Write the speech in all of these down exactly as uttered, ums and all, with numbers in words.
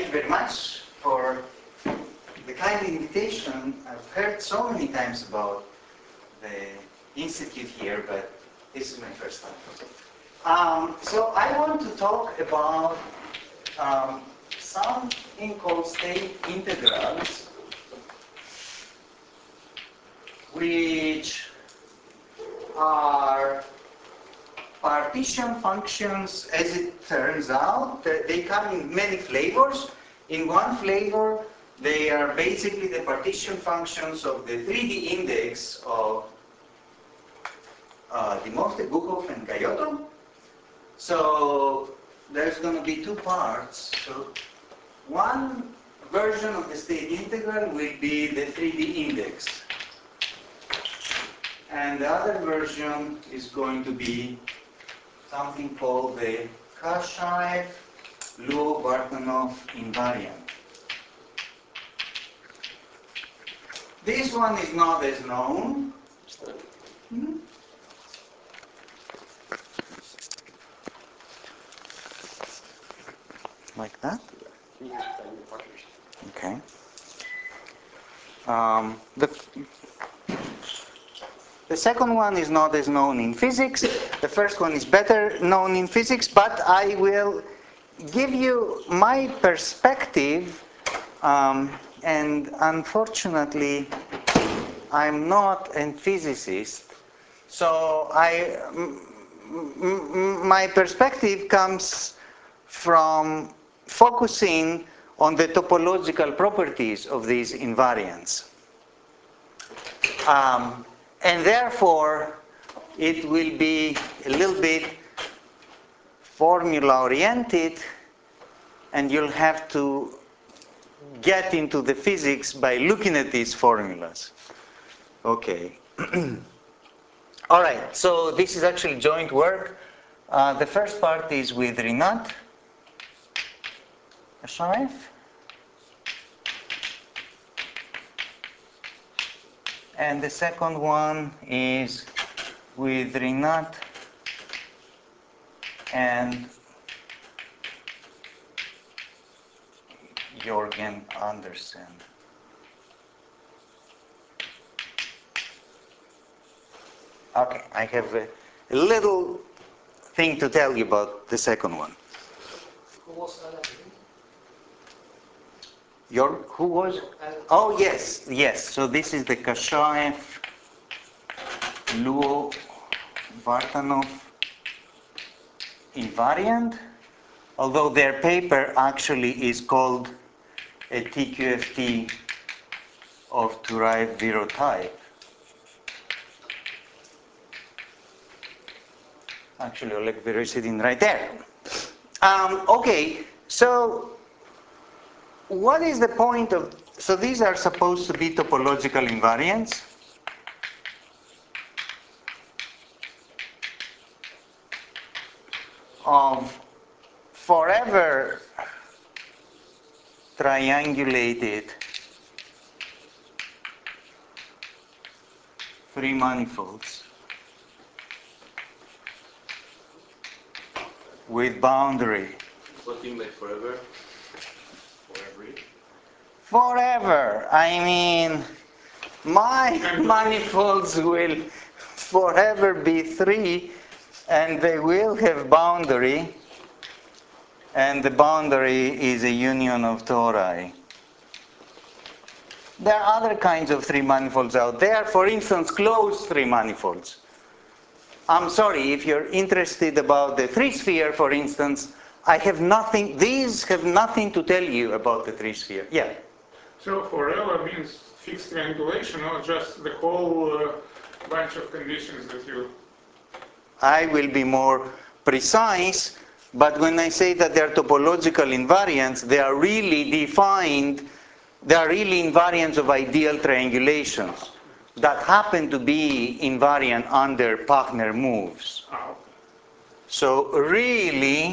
you very much for the kind invitation. I've heard so many times about the institute here, but this is my first time. Um, so I want to talk about um, something called state integrals, which are partition functions. As it turns out, they come in many flavors. In one flavor, they are basically the partition functions of the three D index of uh, Dimorphic, Bukov, and Kyoto. So there's going to be two parts. So one version of the state integral will be the three D index. And the other version is going to be something called the Kashaev-Luo-Vartanov invariant. This one is not as known. Hmm? Like that? Okay. Um, the, the second one is not as known in physics. The first one is better known in physics, but I will give you my perspective, um, and unfortunately, I'm not a physicist, so I, m m my perspective comes from focusing on the topological properties of these invariants. Um, and therefore, it will be a little bit formula-oriented, and you'll have to get into the physics by looking at these formulas. Okay. All right, so this is actually joint work. Uh, the first part is with Rinat Kashaev. And the second one is with Rinat and Jørgen Andersen. Okay, I have a, a little thing to tell you about the second one. Who was Alan? Your, who was? Oh, yes, yes. So this is the Kashaev, Luo, Vartanov invariant, although their paper actually is called a T Q F T of derived zero type. Actually, Oleg Vero is sitting right there. Um, okay, so what is the point of, so these are supposed to be topological invariants. Of forever triangulated free manifolds with boundary. What do you mean by forever? Forever? Forever. I mean, my manifolds will forever be three, and they will have boundary, and the boundary is a union of tori. There are other kinds of three manifolds out there, for instance, closed three manifolds. I'm sorry, if you're interested about the three-sphere, for instance, I have nothing, these have nothing to tell you about the three-sphere. Yeah? So forever means fixed triangulation, or just the whole uh, bunch of conditions that you... I will be more precise, but when I say that they are topological invariants, they are really defined, they are really invariants of ideal triangulations that happen to be invariant under Pachner moves. Oh. So really,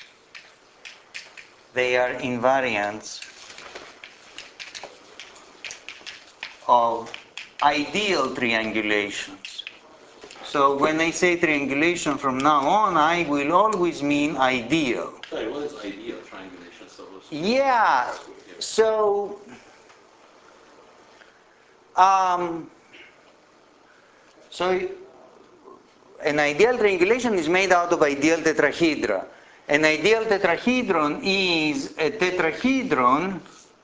they are invariants of ideal triangulations. So when I say triangulation from now on, I will always mean ideal. Sorry, what is ideal triangulation? So those. Yeah, so um, so an ideal triangulation is made out of ideal tetrahedra. An ideal tetrahedron is a tetrahedron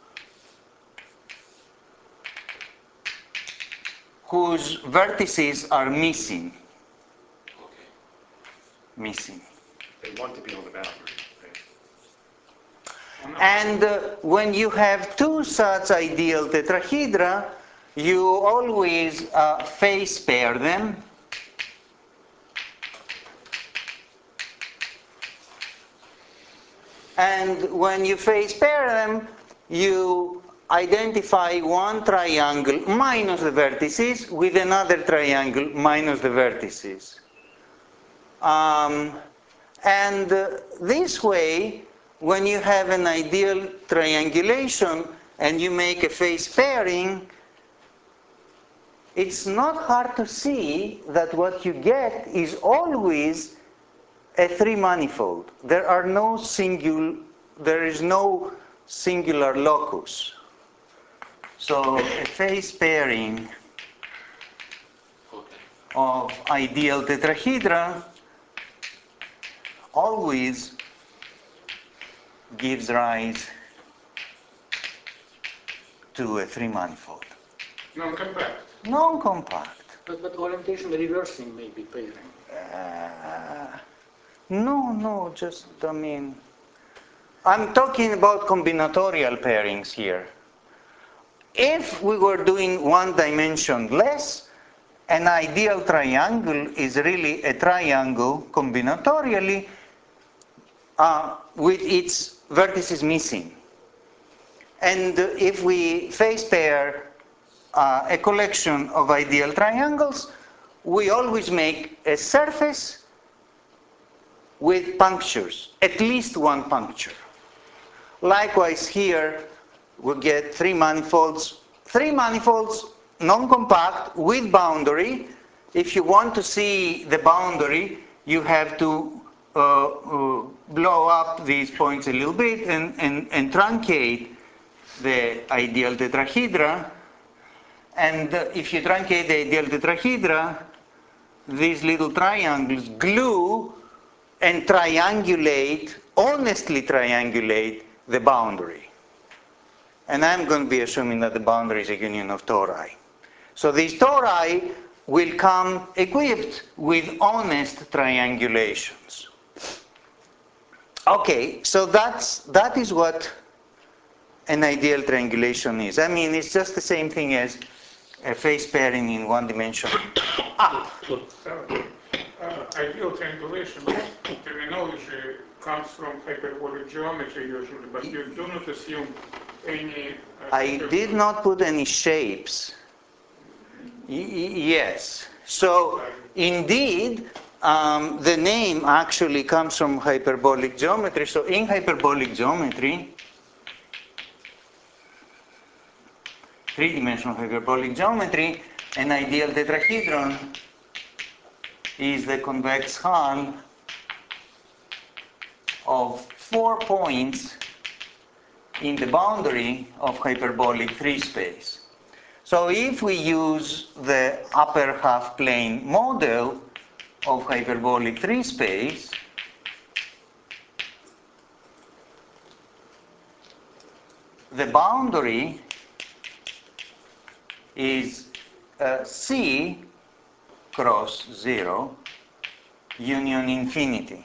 whose vertices are missing. Okay. Missing. They want to be on the boundary. Right? And uh, when you have two such ideal tetrahedra, you always uh, phase pair them. And when you phase pair them, you identify one triangle minus the vertices with another triangle minus the vertices. Um, and uh, this way, when you have an ideal triangulation and you make a phase pairing, it's not hard to see that what you get is always a three-manifold. There are no single, there is no singular locus. So a phase pairing Okay. of ideal tetrahedra always gives rise to a three-manifold. Non-compact. Non-compact. But, but orientation reversing may be pairing. Uh, no, no, just, I mean, I'm talking about combinatorial pairings here. If we were doing one dimension less, an ideal triangle is really a triangle combinatorially uh, with its vertices missing. And if we phase pair uh, a collection of ideal triangles, we always make a surface with punctures, at least one puncture. Likewise here, we get three manifolds, three manifolds, non-compact, with boundary. If you want to see the boundary, you have to uh, uh, blow up these points a little bit and, and, and truncate the ideal tetrahedra. And uh, if you truncate the ideal tetrahedra, these little triangles glue and triangulate, honestly triangulate, the boundary. And I'm going to be assuming that the boundary is a union of tori. So these tori will come equipped with honest triangulations. Okay, so that's, that is what an ideal triangulation is. I mean, it's just the same thing as a phase pairing in one dimension up. So, uh, ideal triangulation, this terminology comes from hyperbolic geometry usually, but you do not assume any... Uh, I did not put any shapes. Y yes. So, indeed, um, the name actually comes from hyperbolic geometry. So, in hyperbolic geometry, three-dimensional hyperbolic geometry, an ideal tetrahedron is the convex hull of four points in the boundary of hyperbolic three-space. So if we use the upper half plane model of hyperbolic three-space, the boundary is uh, C cross zero union infinity.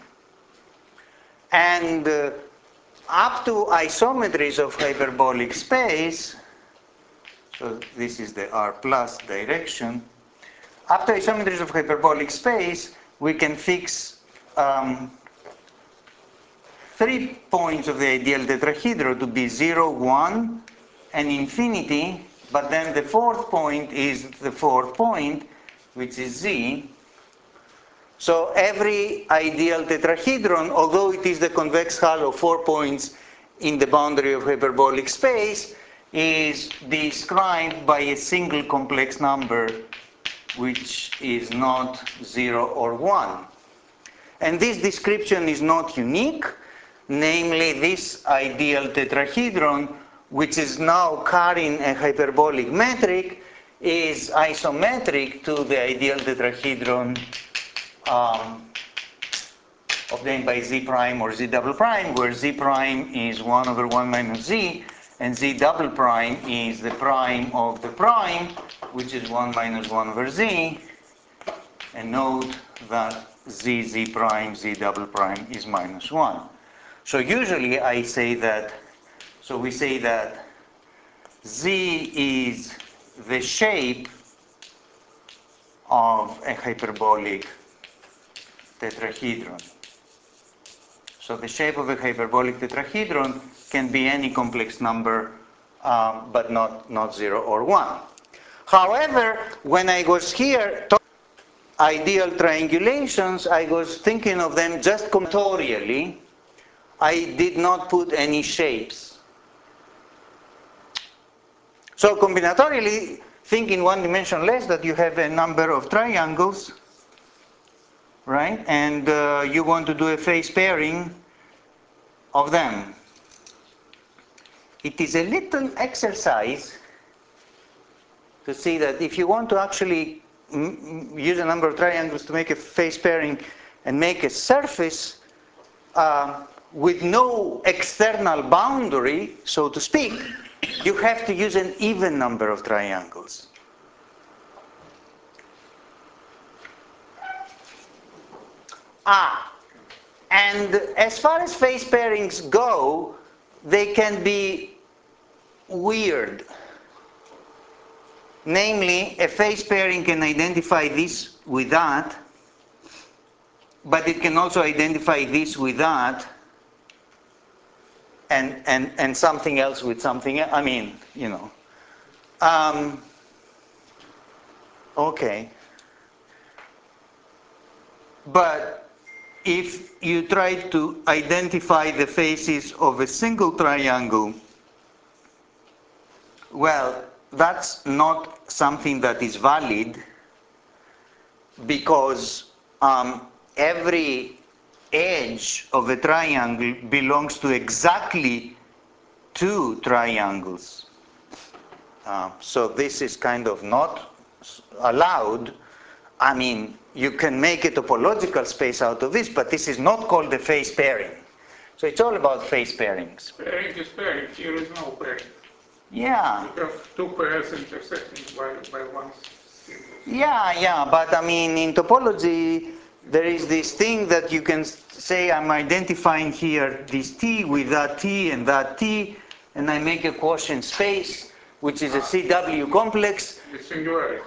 And uh, up to isometries of hyperbolic space, so this is the R plus direction, up to isometries of hyperbolic space, we can fix um, three points of the ideal tetrahedron to be zero, one, and infinity, but then the fourth point is the fourth point, which is Z. So every ideal tetrahedron, although it is the convex hull of four points in the boundary of hyperbolic space, is described by a single complex number which is not zero or one. And this description is not unique. namely this ideal tetrahedron, which is now carrying a hyperbolic metric, is isometric to the ideal tetrahedron um, obtained by z prime or z double prime, where z prime is one over one minus z, and z double prime is the prime of the prime, which is one minus one over z. And note that z, z prime, z double prime is minus one. So usually I say that, so we say that z is the shape of a hyperbolic tetrahedron. So the shape of a hyperbolic tetrahedron can be any complex number, um, but not, not zero or one. However, when I was here talking ideal triangulations, I was thinking of them just combinatorially. I did not put any shapes. So combinatorially, think in one dimension less that you have a number of triangles, right? And uh, you want to do a phase pairing of them. It is a little exercise to see that if you want to actually m use a number of triangles to make a phase pairing and make a surface uh, with no external boundary, so to speak, you have to use an even number of triangles. Ah, and as far as phase pairings go, they can be weird. Namely, a phase pairing can identify this with that, but it can also identify this with that, and, and, and something else with something else. I mean, you know. Um, okay. But if you try to identify the faces of a single triangle, well, that's not something that is valid, because um, every edge of a triangle belongs to exactly two triangles. Uh, so this is kind of not allowed. I mean, you can make a topological space out of this, but this is not called the phase pairing. So it's all about phase pairings. Pairing is pairing. Here is no pairing. Yeah. You have two pairs intersecting by, by one single. Yeah, yeah, but I mean, in topology, there is this thing that you can say, I'm identifying here this T with that T and that T, and I make a quotient space, which is a C W complex. The singularities.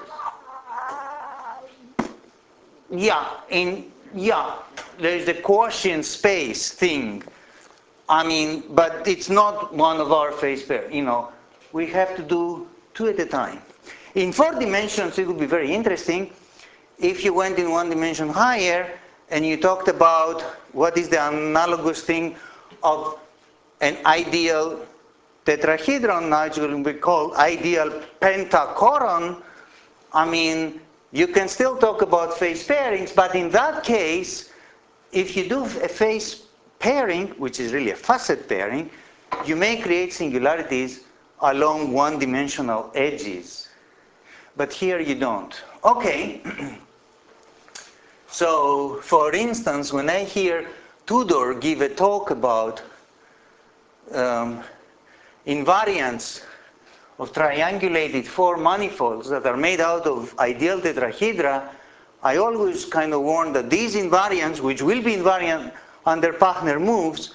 Yeah, in, yeah, there is the quotient space thing. I mean, but it's not one of our phase pairs, you know. We have to do two at a time. In four dimensions, it would be very interesting if you went in one dimension higher and you talked about what is the analogous thing of an ideal tetrahedron, now it will be called ideal pentachoron. I mean, you can still talk about phase pairings, but in that case, if you do a phase pairing, which is really a facet pairing, you may create singularities along one-dimensional edges. But here you don't. Okay. So, for instance, when I hear Tudor give a talk about um, invariants of triangulated four manifolds that are made out of ideal tetrahedra, I always kind of warn that these invariants, which will be invariant under Pachner moves,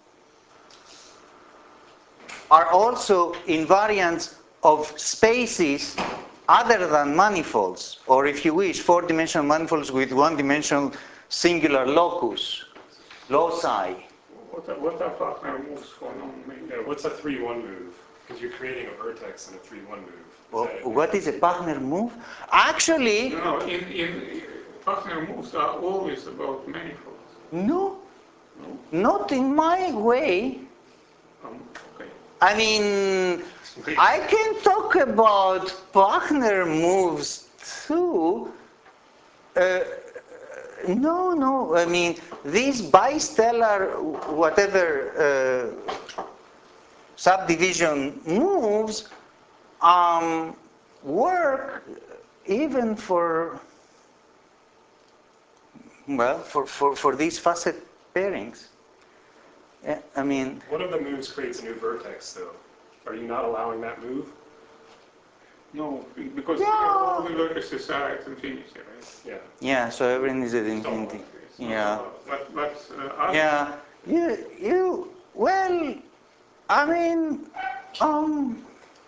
are also invariants of spaces other than manifolds, or if you wish, four-dimensional manifolds with one-dimensional singular locus, loci. What are, what are partner moves for non-main? Yeah, what's a three one move? Because you're creating a vertex in a three one move. Is Well, that- what is a Pachner move? Actually, No, in, in partner moves are always about manifolds. no, No? not in my way. Um, okay. I mean, I can talk about Pachner moves too. Uh, No, no. I mean, these bistellar, whatever uh, subdivision moves, um, work even for, well, for, for, for these facet pairings. Yeah, I mean, One of the moves creates a new vertex, though. Are you not allowing that move? No, because Yeah. all the vertices are at infinity, right? Yeah. yeah, so everything is at infinity. It's not Yeah. allowed. But, but uh, Yeah, you, you, well, I mean, um,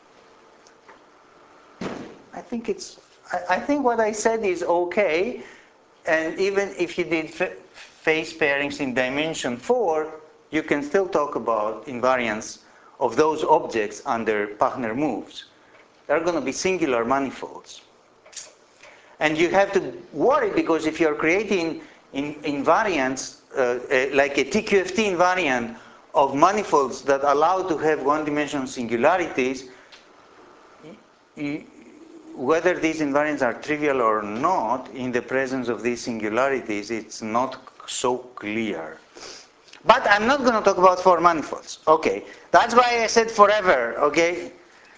I think it's, I, I think what I said is okay, and even if you did fa phase pairings in dimension four, you can still talk about invariance of those objects under Pachner moves. They're going to be singular manifolds. And you have to worry because if you're creating in, invariants, uh, uh, like a T Q F T invariant of manifolds that allow to have one-dimensional singularities, you, whether these invariants are trivial or not, in the presence of these singularities, it's not so clear. But I'm not going to talk about four manifolds. Okay, that's why I said forever, okay?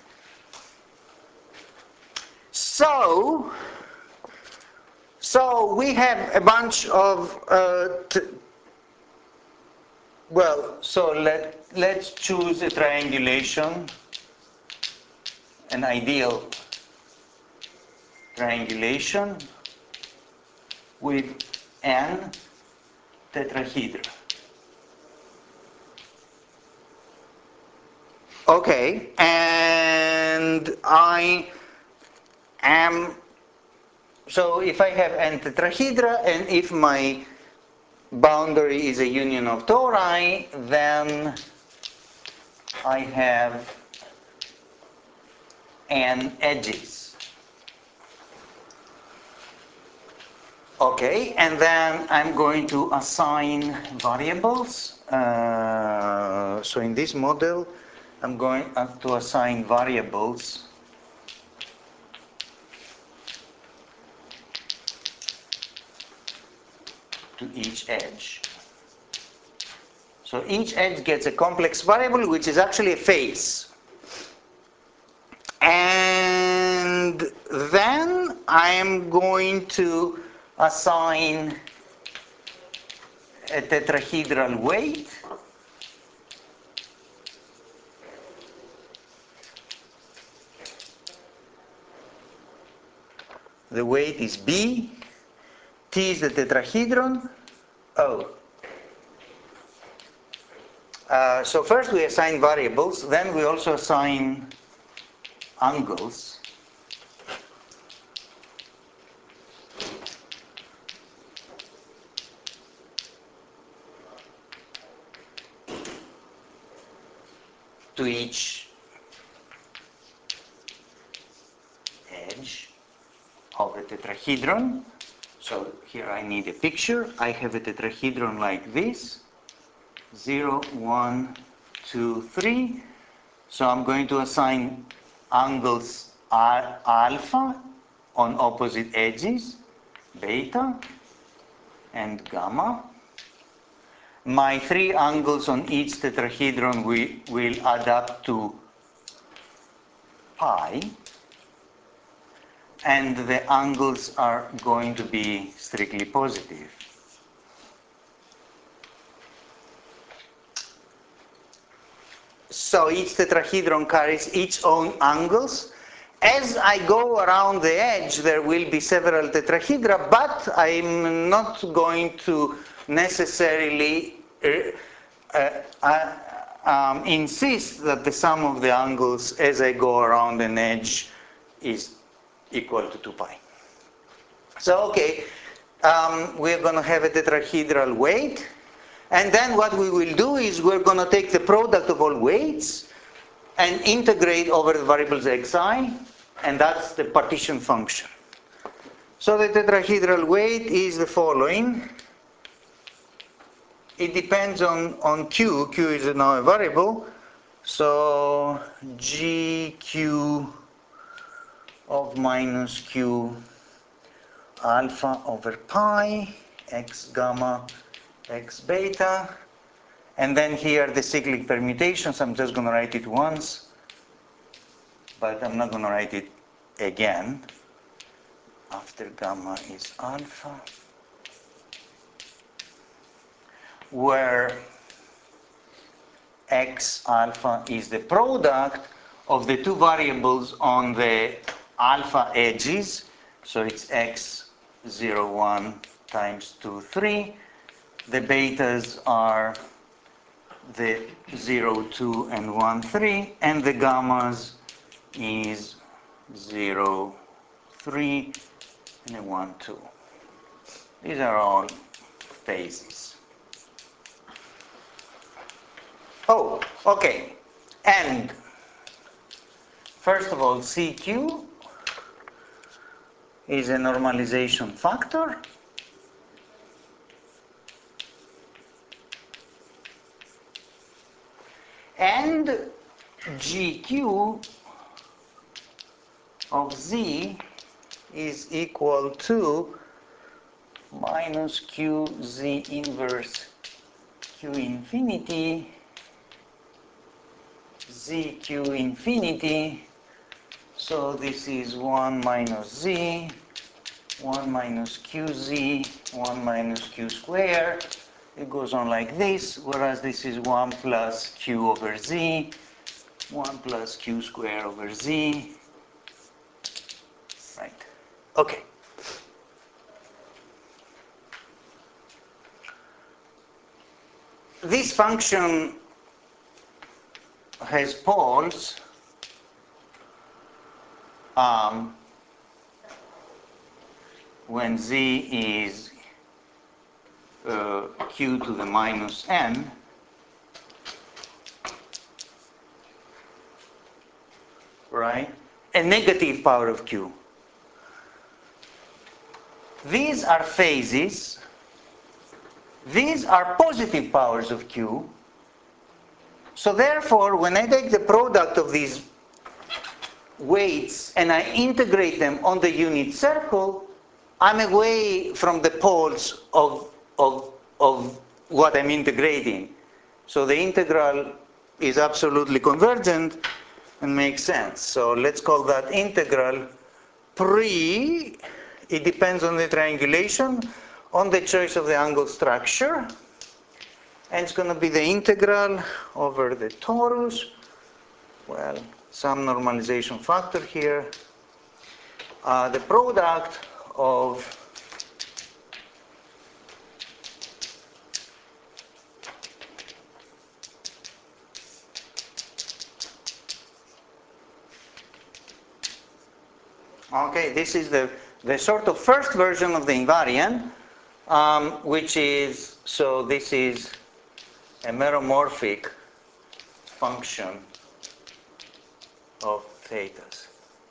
So, So we have a bunch of, uh, t well, so let, let's choose a triangulation, an ideal triangulation with n tetrahedra. Okay, and I am, so if I have n tetrahedra and if my boundary is a union of tori, then I have n edges. Okay, and then I'm going to assign variables. Uh, so in this model, I'm going to assign variables to each edge. So each edge gets a complex variable, which is actually a phase. And then I'm going to assign a tetrahedral weight. The weight is B. T is the tetrahedron. Oh. Uh, so first we assign variables, then we also assign angles. To each edge of the tetrahedron. So here I need a picture. I have a tetrahedron like this. zero, one, two, three. So I'm going to assign angles alpha on opposite edges, beta and gamma. My three angles on each tetrahedron will, will add up to pi, and the angles are going to be strictly positive. So each tetrahedron carries its own angles. As I go around the edge, there will be several tetrahedra, but I'm not going to necessarily uh, uh, um, insist that the sum of the angles as I go around an edge is equal to two pi. So, okay, um, we're going to have a tetrahedral weight. And then what we will do is we're going to take the product of all weights and integrate over the variables xi, and that's the partition function. So the tetrahedral weight is the following. It depends on, on q. Q is now a variable. So gq of minus q alpha over pi x gamma, x beta. And then here the cyclic permutations, I'm just going to write it once, but I'm not going to write it again. After gamma is alpha, where x alpha is the product of the two variables on the alpha edges. So it's x zero one times two, three. The betas are the zero, two, and one, three. And the gammas is zero, three, and a one, two. These are all phases. Oh, okay. And first of all, C Q is a normalization factor. And G Q of Z is equal to minus Q Z inverse Q infinity Z Q infinity. So this is one minus Z, one minus Q Z, one minus Q square. It goes on like this, whereas this is one plus Q over Z, one plus Q square over Z. Right. Okay. This function has poles um, when Z is uh, Q to the minus N. Right? A negative power of Q. These are phases. These are positive powers of Q. So therefore, when I take the product of these weights and I integrate them on the unit circle, I'm away from the poles of, of, of what I'm integrating. So the integral is absolutely convergent and makes sense. So let's call that integral pre, it depends on the triangulation, on the choice of the angle structure. And it's going to be the integral over the torus. Well, some normalization factor here. Uh, the product of okay, this is the, the sort of first version of the invariant, um, which is, so this is a meromorphic function of thetas.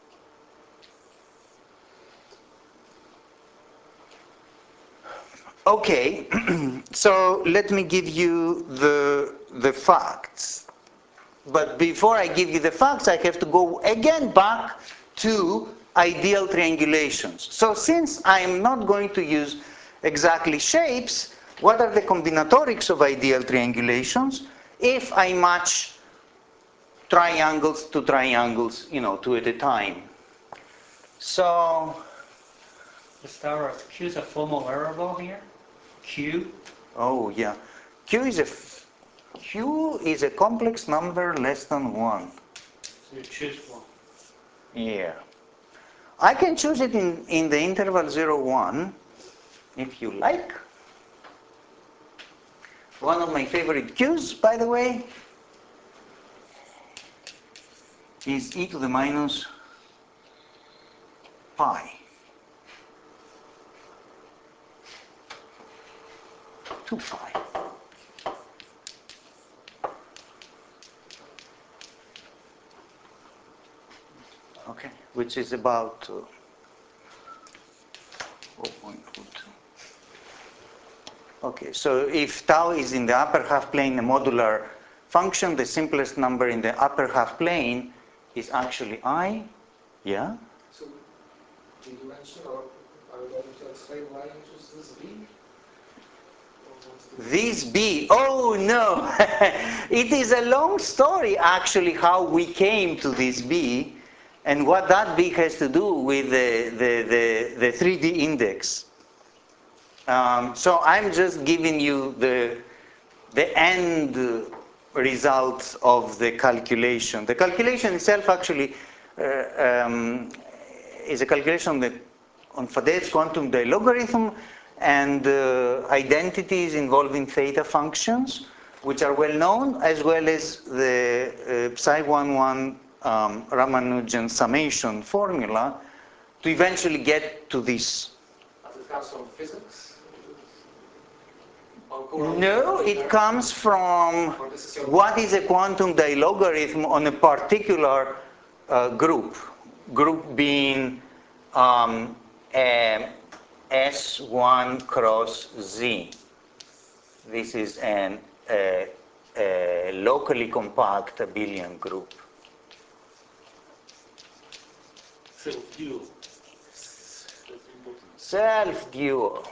Okay, so let me give you the, the facts. But before I give you the facts, I have to go again back to ideal triangulations. So since I'm not going to use exactly shapes, what are the combinatorics of ideal triangulations if I match triangles to triangles, you know, two at a time? So, Gustavo, Q is a formal variable here. Q. oh yeah, Q is a Q is a complex number less than one. So you choose one. Yeah. I can choose it in, in the interval zero, one, if you like. One of my favorite Q's, by the way, is e to the minus pi. two pi. Okay, which is about uh, zero point two two. Okay, so if tau is in the upper half plane a modular function, the simplest number in the upper half plane is actually I. Yeah? So, did you mention or are you going to explain why you choose this V? This B, oh no, it is a long story actually how we came to this B and what that B has to do with the, the, the, the three D index. Um, so I'm just giving you the, the end results of the calculation. The calculation itself actually uh, um, is a calculation on, the, on Faddeev's quantum logarithm and uh, identities involving theta functions, which are well known, as well as the uh, psi one one um, Ramanujan summation formula to eventually get to this. Does it come from physics? No, it comes from what is a quantum dilogarithm on a particular uh, group. Group being um, a S one cross Z. This is an a, a locally compact abelian group. Self-dual. Self-dual.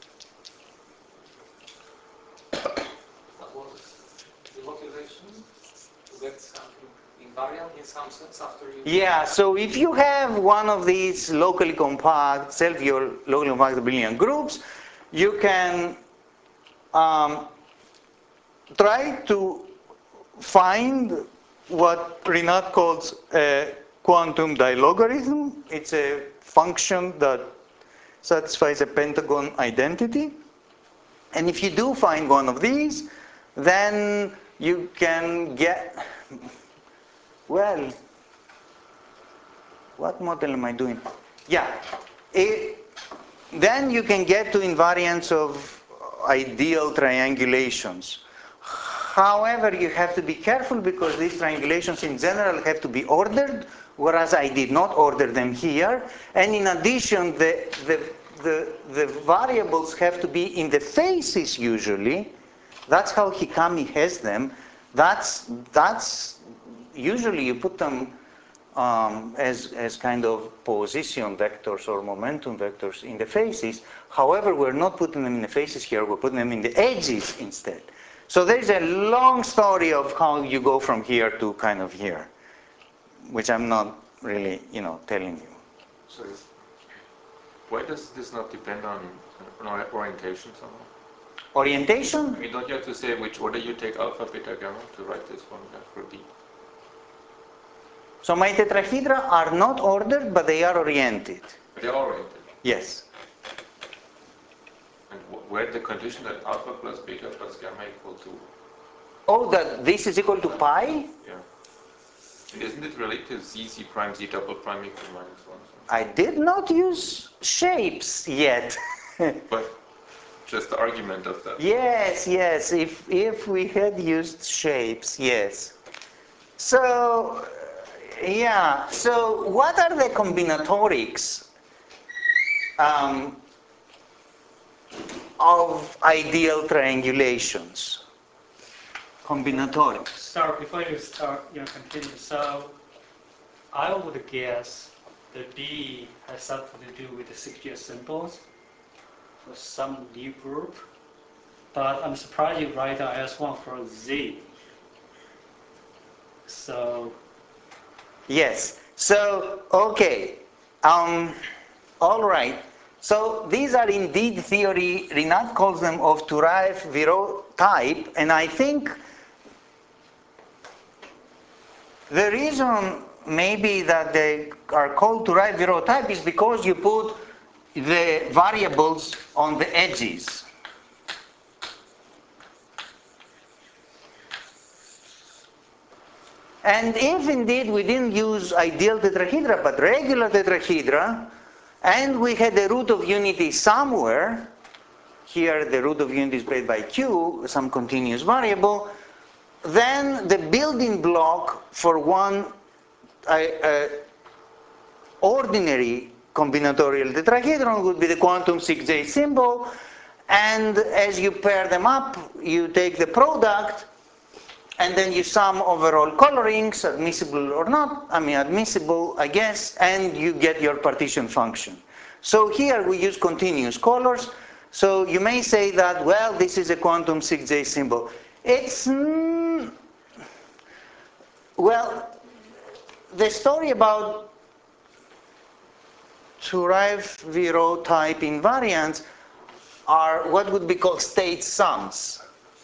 What was the motivation to get something invariant in some sense after you... Yeah, so if you have one of these locally compact, self-dual, locally compact abelian groups, you can um, try to find what Rinat calls a quantum dilogarithm. It's a function that satisfies a pentagon identity. And if you do find one of these, then you can get, well, what model am I doing? Yeah, it, then you can get to invariance of ideal triangulations. However, you have to be careful because these triangulations in general have to be ordered, whereas I did not order them here. And in addition, the, the, the, the variables have to be in the faces usually. That's how Hikami has them. That's, that's usually you put them um, as, as kind of position vectors or momentum vectors in the faces. However, we're not putting them in the faces here, we're putting them in the edges instead. So there's a long story of how you go from here to kind of here, which I'm not really, you know, telling you. So why does this not depend on, on orientation somehow? Orientation? I mean, don't you have to say which order you take alpha, beta, gamma to write this formula for B? So my tetrahedra are not ordered, but they are oriented. They're oriented. Yes. And where the condition that alpha plus beta plus gamma equal to? Oh, that this is equal to pi? Yeah. And isn't it related to z, z prime, z double prime equal minus one? So? I did not use shapes yet. But just the argument of that. Yes, yes, if, if we had used shapes, yes. So, yeah, so what are the combinatorics um, of ideal triangulations? Combinatorics. Start, before you start, you know, continue. So I would guess the B has something to do with the six-year symbols for some new group. But I'm surprised you write down S one for Z. So Yes. So, okay. Um, all right. So these are indeed theory. Rinat calls them of Turaev-Virot type, and I think the reason maybe that they are called Turaev-Virot type is because you put the variables on the edges. And if indeed we didn't use ideal tetrahedra, but regular tetrahedra, and we had the root of unity somewhere, here the root of unity is made by Q, some continuous variable, then the building block for one uh, uh, ordinary combinatorial tetrahedron would be the quantum six J symbol, and as you pair them up, you take the product, and then you sum overall colorings, admissible or not, I mean admissible, I guess, and you get your partition function. So here we use continuous colors. So you may say that, well, this is a quantum six J symbol. It's, mm, well, the story about Turaev-Viro type invariants are what would be called state sums.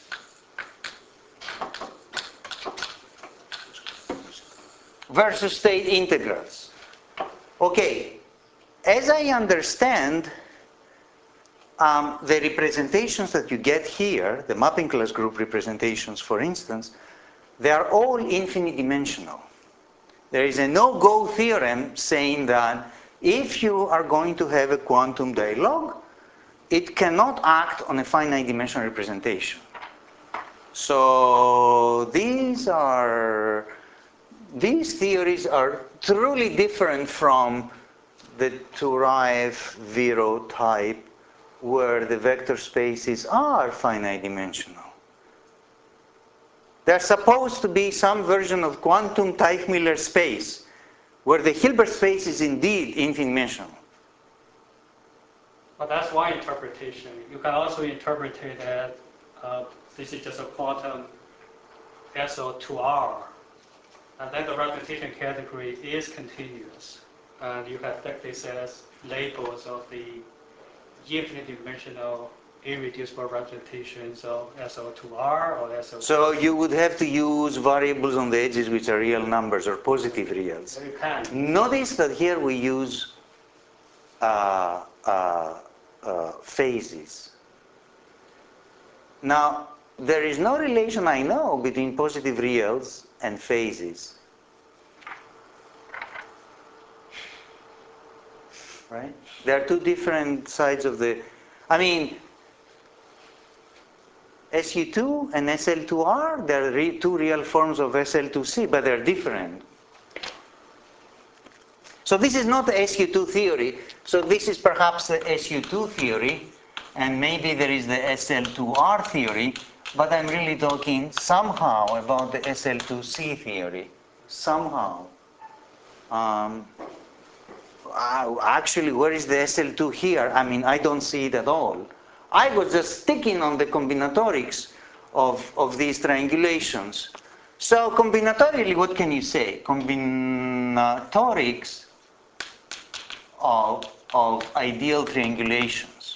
Versus state integrals. Okay, as I understand, um, the representations that you get here, the mapping class group representations, for instance, they are all infinite dimensional. There is a no-go theorem saying that if you are going to have a quantum dialogue, it cannot act on a finite dimensional representation. So these are, these theories are truly different from the Turaev-Viro type, where the vector spaces are finite dimensional. There's supposed to be some version of quantum Teichmüller space where the Hilbert space is indeed infinite dimensional. But that's one interpretation. You can also interpret it that uh, this is just a quantum S O two R. And then the representation category is continuous. And you have take this as labels of the infinite dimensional irreducible representations of S O two R or S O two. So you would have to use variables on the edges which are real numbers or positive reals. So you can. Notice that here we use uh, uh, uh, phases. Now, there is no relation I know between positive reals and phases. Right? There are two different sides of the, I mean, S U two and S L two R, they're re two real forms of S L two C, but they're different. So this is not the S U two theory. So this is perhaps the S U two theory, and maybe there is the S L two R theory, but I'm really talking somehow about the S L two C theory. Somehow. Um, uh, actually, where is the S L two here? I mean, I don't see it at all. I was just sticking on the combinatorics of, of these triangulations. So combinatorially, what can you say? Combinatorics of, of ideal triangulations.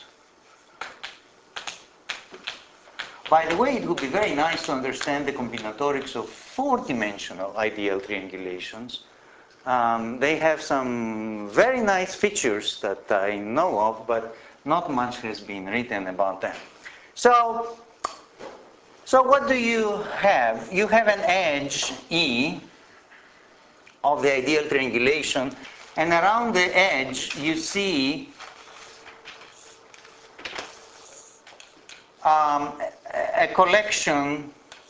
By the way, it would be very nice to understand the combinatorics of four-dimensional ideal triangulations. Um, they have some very nice features that I know of, but not much has been written about them. So, so what do you have? You have an edge E of the ideal triangulation, and around the edge you see um, a collection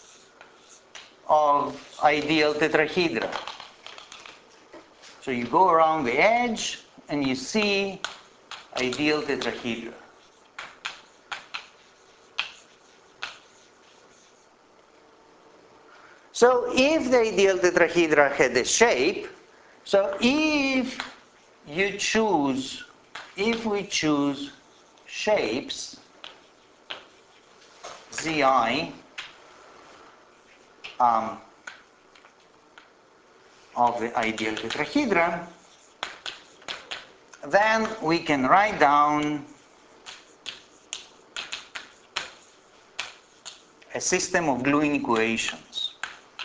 of ideal tetrahedra. So you go around the edge and you see ideal tetrahedra. So if the ideal tetrahedra had a shape, so if you choose, if we choose shapes Zi um, of the ideal tetrahedra, then we can write down a system of gluing equations.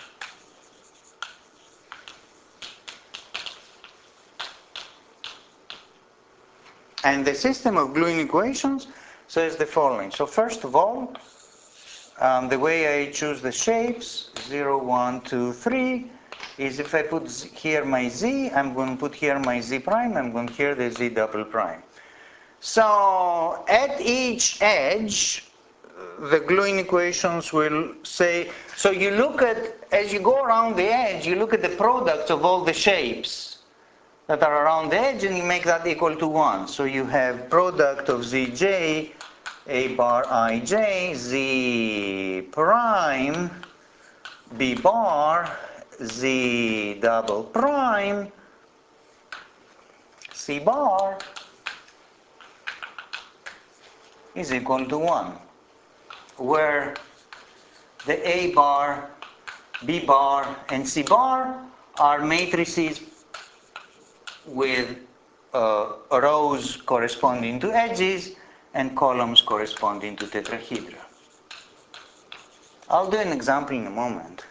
And the system of gluing equations says the following. So first of all, um, the way I choose the shapes, zero, one, two, three, is if I put here my z, I'm going to put here my z prime, I'm going to here the z double prime. So at each edge, the gluing equations will say, so you look at, as you go around the edge, you look at the products of all the shapes that are around the edge and you make that equal to one. So you have product of zj, a bar ij, z prime, b bar, z double prime, c bar, is equal to one, where the A bar, B bar, and C bar are matrices with uh, rows corresponding to edges and columns corresponding to tetrahedra. I'll do an example in a moment.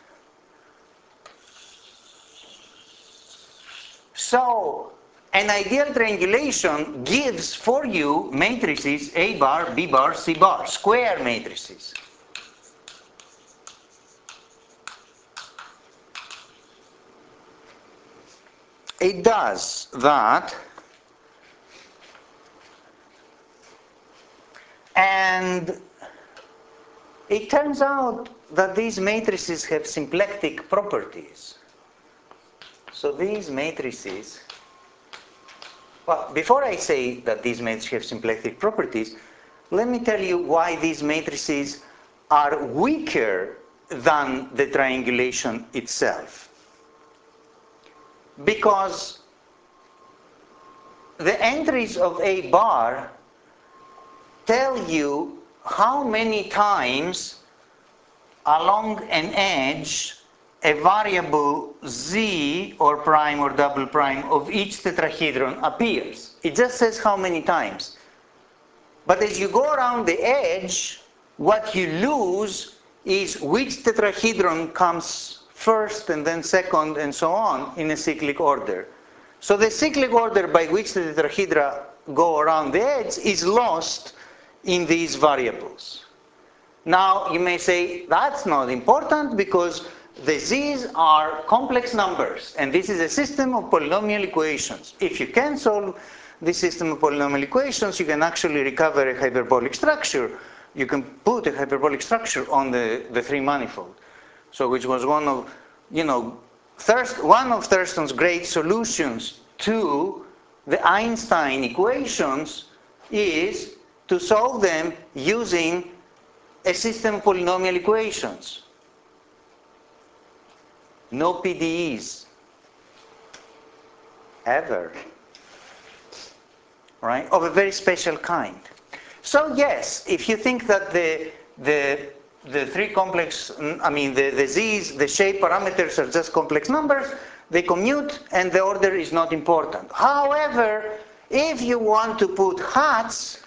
So, an ideal triangulation gives for you matrices A bar, B bar, C bar, square matrices. It does that, and it turns out that these matrices have symplectic properties. So these matrices, well, before I say that these matrices have symplectic properties, let me tell you why these matrices are weaker than the triangulation itself. Because the entries of A bar tell you how many times along an edge a variable z or prime or double prime of each tetrahedron appears. It just says how many times. But as you go around the edge, what you lose is which tetrahedron comes first and then second and so on in a cyclic order. So the cyclic order by which the tetrahedra go around the edge is lost in these variables. Now you may say that's not important because the z's are complex numbers and this is a system of polynomial equations. If you can solve this system of polynomial equations, you can actually recover a hyperbolic structure. You can put a hyperbolic structure on the, the three manifold. So which was one of, you know, Thurst, one of Thurston's great solutions to the Einstein equations is to solve them using a system of polynomial equations. No P D Es. Ever. Right? Of a very special kind. So yes, if you think that the, the, the three complex, I mean the, the z's, the shape parameters are just complex numbers, they commute and the order is not important. However, if you want to put hats,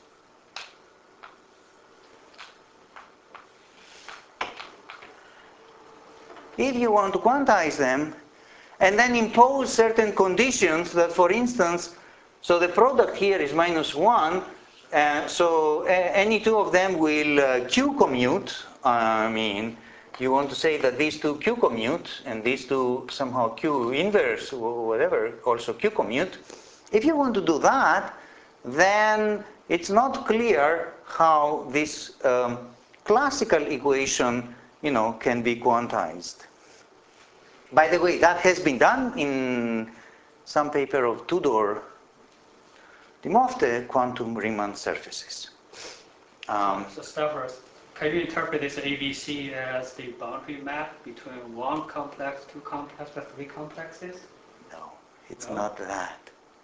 if you want to quantize them and then impose certain conditions that, for instance, so the product here is minus one, uh, so uh, any two of them will uh, Q commute. Uh, I mean, you want to say that these two Q commute and these two somehow Q inverse or whatever also Q commute. If you want to do that, then it's not clear how this um, classical equation, you know, can be quantized. By the way, that has been done in some paper of Tudor Timofte, quantum Riemann surfaces. Um, So Stavros, can you interpret this A B C as the boundary map between one complex, two complexes, or three complexes? no, it's No? not that.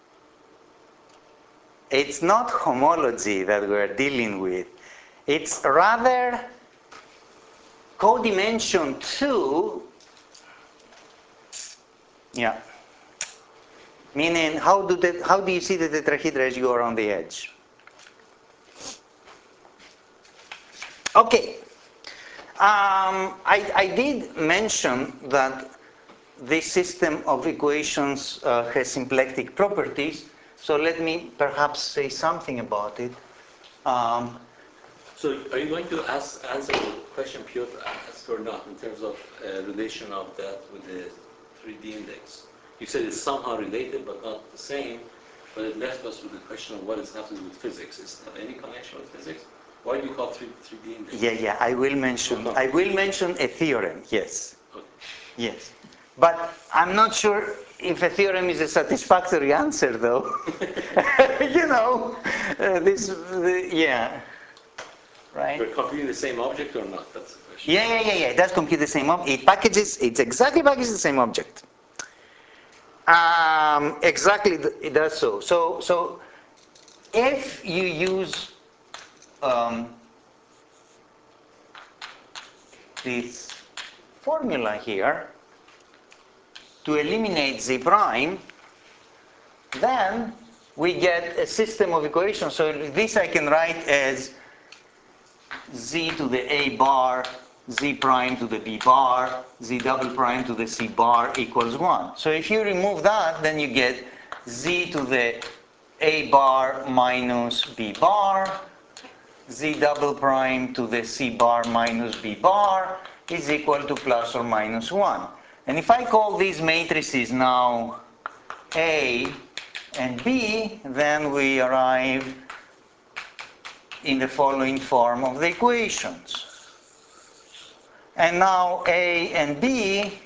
It's not homology that we're dealing with. It's rather codimension two. Yeah. Meaning, how do, the, how do you see the tetrahedra as you go around the edge? Okay. Um, I, I did mention that this system of equations uh, has symplectic properties, so let me perhaps say something about it. Um, So are you going to ask, answer the question Piotr asked or not in terms of uh, relation of that with the three D index? You said it's somehow related but not the same, but it left us with the question of what is happening with physics. Is there any connection with physics? Why do you call three, 3D index? yeah, yeah, I will mention, I will mention a theorem, yes. Okay. Yes. But I'm not sure if a theorem is a satisfactory answer, though. You know, uh, this, the, yeah. Right? We're computing the same object or not? That's the question. Yeah, yeah, yeah, yeah. It does compute the same object. It packages, it's exactly packages the same object. Um, exactly, it does so. So, so if you use um, this formula here to eliminate z prime, then we get a system of equations. So this I can write as z to the a bar, z prime to the b bar, z double prime to the c bar equals one. So if you remove that, then you get z to the a bar minus b bar, z double prime to the c bar minus b bar is equal to plus or minus one. And if I call these matrices now A and B, then we arrive in the following form of the equations. And now A and B,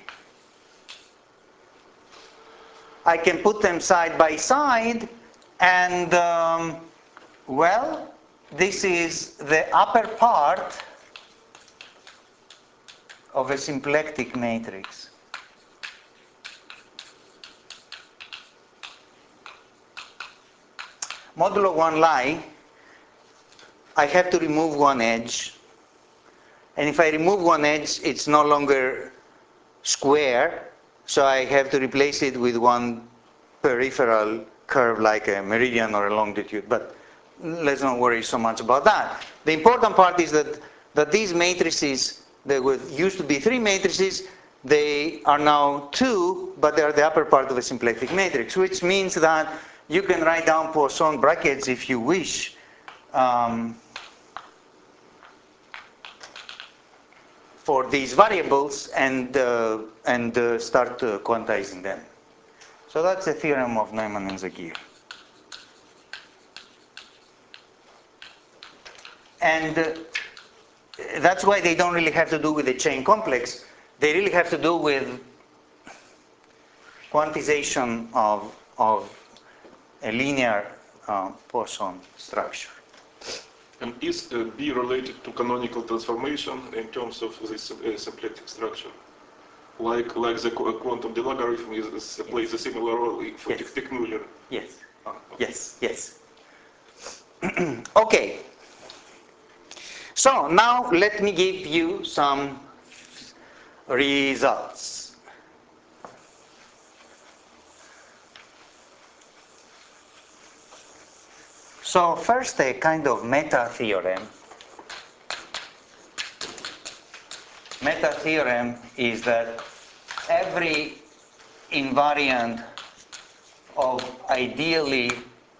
I can put them side by side, and um, well, this is the upper part of a symplectic matrix. Modulo one lie, I have to remove one edge. And if I remove one edge, it's no longer square, so I have to replace it with one peripheral curve like a meridian or a longitude. But let's not worry so much about that. The important part is that, that these matrices, they were, used to be three matrices, they are now two, but they are the upper part of a symplectic matrix, which means that you can write down Poisson brackets if you wish. Um, for these variables and, uh, and uh, start uh, quantizing them. So that's a theorem of Neumann and Zagier. And uh, that's why they don't really have to do with the chain complex. They really have to do with quantization of, of a linear uh, Poisson structure. And is uh, B related to canonical transformation in terms of this uh, symplectic structure? Like, like the qu quantum D logarithm is, is, plays a similar role for Yes. Teichmuller? Yes. Yes, yes. Okay. So now let me give you some results. So first, a kind of meta-theorem. Meta-theorem is that every invariant of ideally,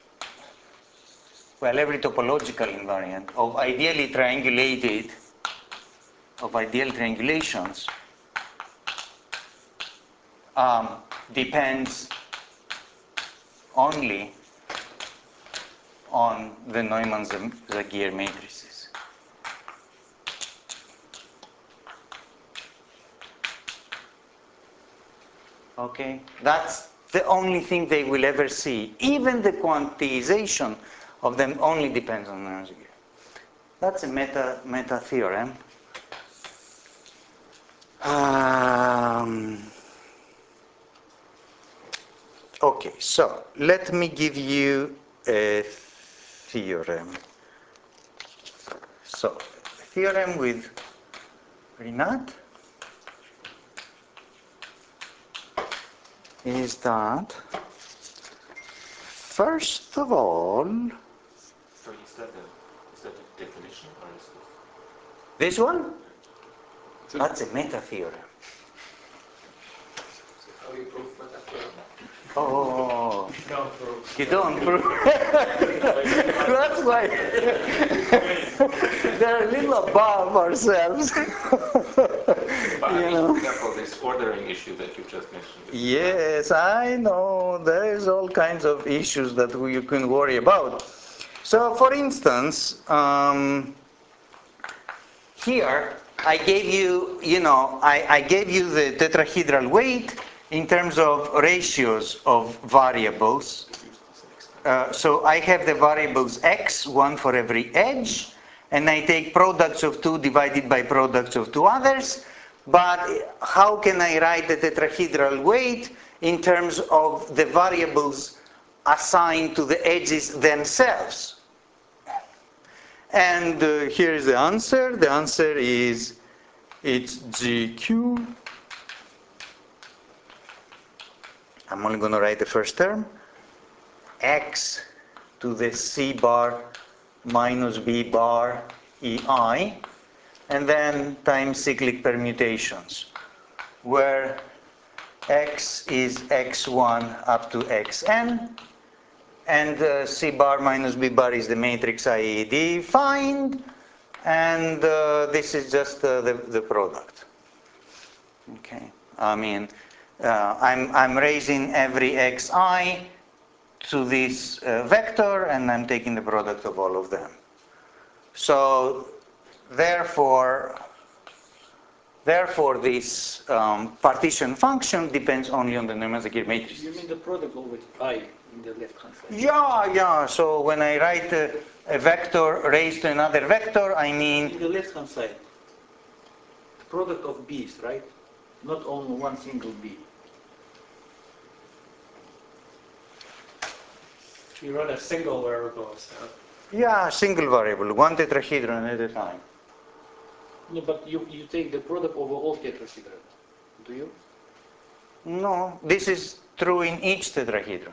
well, every topological invariant of ideally triangulated, of ideal triangulations, um, depends only on the Neumann-Zagier matrices. Okay, that's the only thing they will ever see. Even the quantization of them only depends on Neumann-Zagier. That's a meta meta theorem. Um, okay, so let me give you a theorem. So, a theorem with Rinat is that, first of all, So is that a, is that a definition or is it? this one? That's a meta theorem. How do you prove meta theorem? Oh, Don't prove. you don't prove. That's why they're a little above ourselves. But You I mean, know. for example, this ordering issue that you just mentioned. Yes, I know. There's all kinds of issues that we can worry about. So, for instance, um, here I gave you, you know, I, I gave you the tetrahedral weight in terms of ratios of variables. Uh, so I have the variables x, one for every edge, and I take products of two divided by products of two others. But how can I write the tetrahedral weight in terms of the variables assigned to the edges themselves? And uh, here is the answer. The answer is it's G Q. I'm only going to write the first term. X to the C bar minus B bar E I. And then times cyclic permutations, where X is X one up to Xn. And uh, C bar minus B bar is the matrix I defined, and uh, this is just uh, the, the product. Okay, I mean, uh, I'm, I'm raising every xi to this uh, vector, and I'm taking the product of all of them. So, therefore, therefore this um, partition function depends only on the Neumann-Zagier matrix. You mean the product over pi in the left-hand side? Yeah, yeah. So when I write a, a vector raised to another vector, I mean... In the left-hand side, the product of b's, right? Not only one single b. You wrote a single variable, so Yeah, single variable, one tetrahedron at a time. No, but you, you take the product over all tetrahedron, do you? No, this is true in each tetrahedron.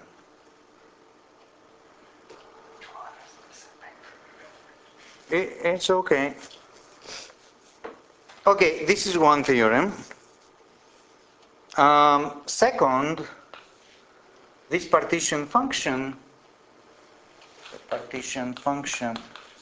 It, it's okay. Okay, this is one theorem. Um, second, this partition function, the partition function,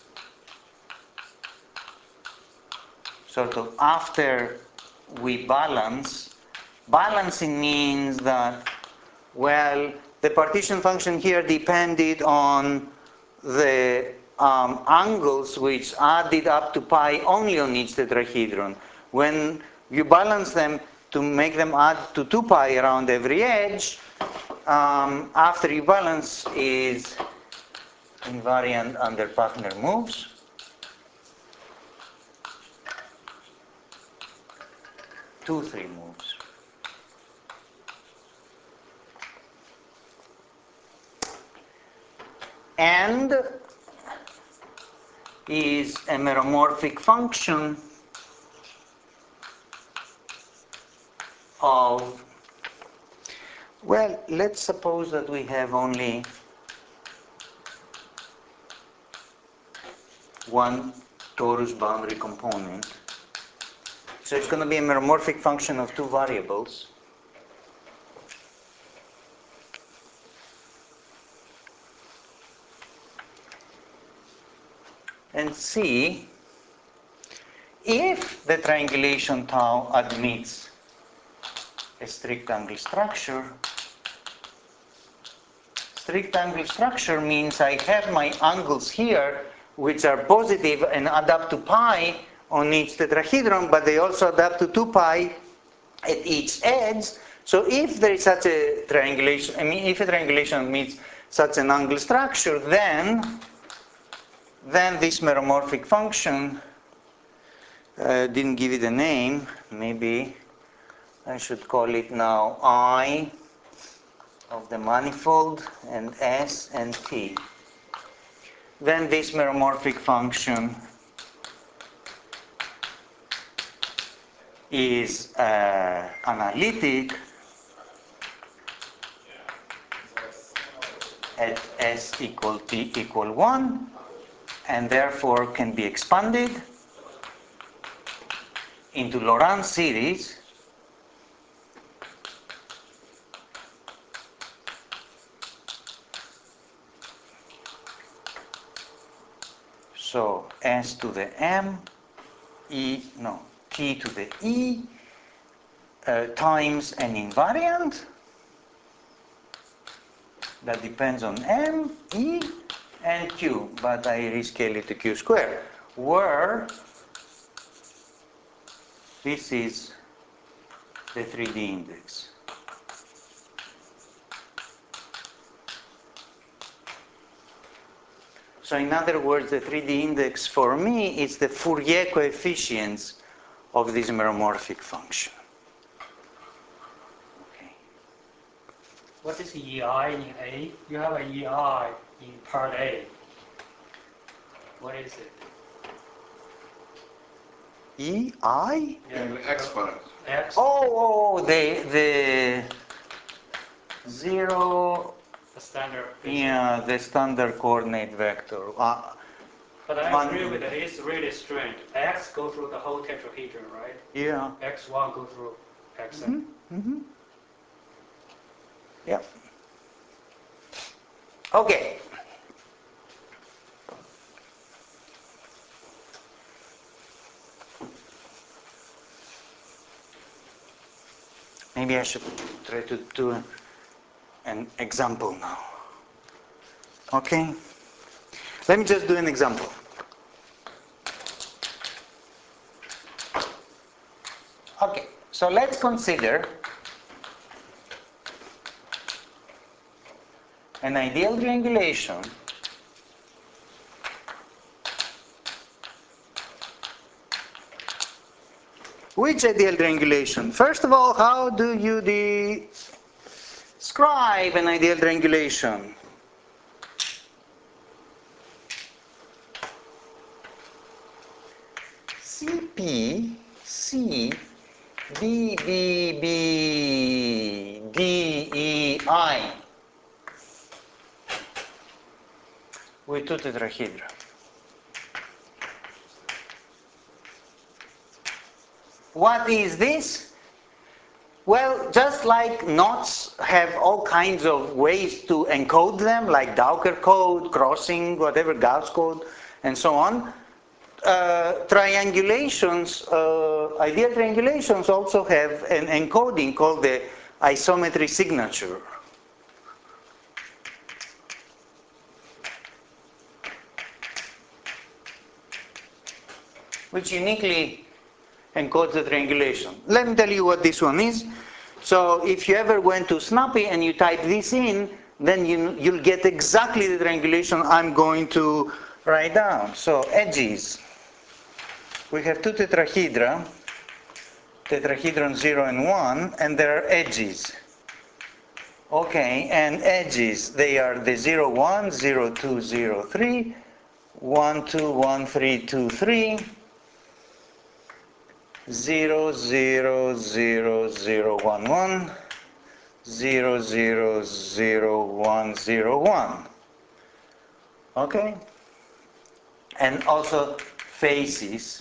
sort of after we balance, balancing means that, well, the partition function here depended on the um, angles which added up to pi only on each tetrahedron. When you balance them to make them add to two pi around every edge, um, after you balance is invariant under Pachner moves. Two, three moves. And is a meromorphic function of, well, let's suppose that we have only one torus boundary component. So it's going to be a meromorphic function of two variables. And see if the triangulation tau admits a strict angle structure. Strict angle structure means I have my angles here which are positive and add up to pi on each tetrahedron, but they also add up to two pi at each edge. So if there is such a triangulation, I mean if a triangulation admits such an angle structure, then then this meromorphic function, uh, didn't give it a name, maybe I should call it now I of the manifold and S and T. Then this meromorphic function is uh, analytic at S equal T equal one, and therefore can be expanded into Laurent series so S to the M, E, no, T to the E uh, times an invariant that depends on M, E, and Q, but I rescale it to Q squared, where this is the three D index. So in other words, the three D index for me is the Fourier coefficients of this meromorphic function. Okay. what is E I in A? You have an E I in part A. What is it? E I? Yeah, X bar. X, Oh, oh, oh, the the zero. the standard physics. Yeah, the standard coordinate vector. Uh, But I one- agree with it. It's really strange. X go through the whole tetrahedron, right? yeah. X one go through X n. Mm-hmm. Yeah. Okay. Maybe I should try to do an example now. Okay? Let me just do an example. Okay, so let's consider an ideal triangulation Which ideal triangulation? First of all, how do you describe an ideal triangulation? C P, C, B, B, B, D, E, I with two tetrahedra. What is this? Well, just like knots have all kinds of ways to encode them, like Dowker code, crossing, whatever, Gauss code, and so on, uh, triangulations, uh, ideal triangulations also have an encoding called the isometry signature. Which uniquely encodes the triangulation. Let me tell you what this one is. So if you ever went to Snappy and you type this in, then you, you'll get exactly the triangulation I'm going to write down. So edges. We have two tetrahedra, tetrahedron zero and one, and there are edges. Okay, and edges, they are the zero, one, zero, two, zero, three, one, two, one, three, two, three, zero, zero, zero, zero, one, one, zero, zero, zero, one, zero, one. Okay? And also faces.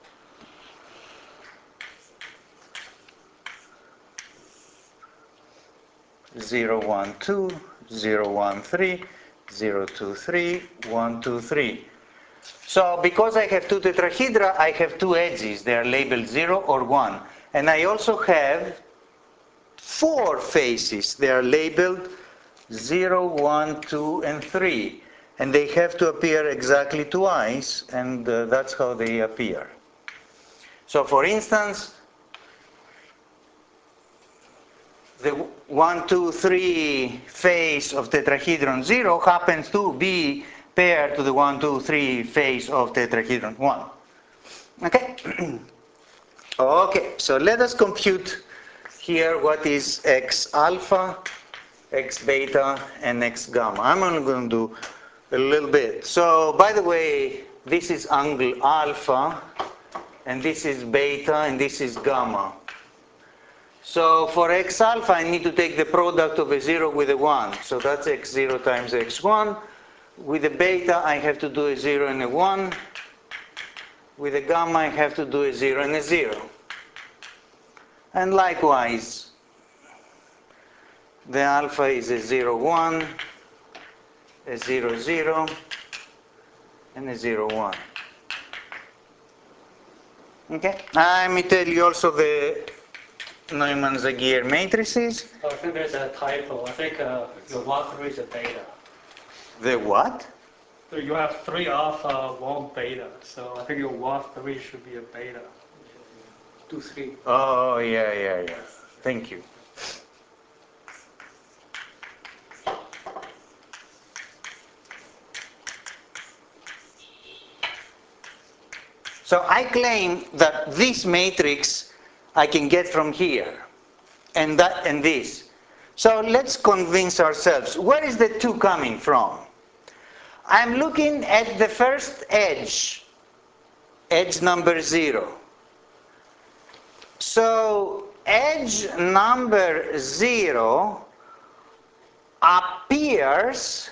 zero, one, two, zero, one, three, zero, two, three, one, two, three. So because I have two tetrahedra, I have two edges. They are labeled zero or one. And I also have four faces. They are labeled zero, one, two, and three. And they have to appear exactly twice, and uh, that's how they appear. So for instance, the one, two, three face of tetrahedron zero happens to be paired to the one, two, three face of tetrahedron one. Okay? Okay, so let us compute here what is x alpha, x beta, and x gamma. I'm only going to do a little bit. So, by the way, this is angle alpha, and this is beta, and this is gamma. So for x alpha, I need to take the product of a zero with a one. So that's x zero times x one. With a beta, I have to do a zero and a one. With a gamma, I have to do a zero and a zero. And likewise, the alpha is a zero, one, a zero, zero, and a zero, one. Okay? Let me tell you also the Neumann-Zagier matrices. Oh, I think there's a typo. I think uh, your one three is a beta. The what? So you have three alpha, one beta. So I think your one three should be a beta. Two three. Oh, yeah, yeah, yeah. Thank you. So I claim that this matrix I can get from here, and that and this. So let's convince ourselves. Where is the two coming from? I'm looking at the first edge, edge number zero. So edge number zero appears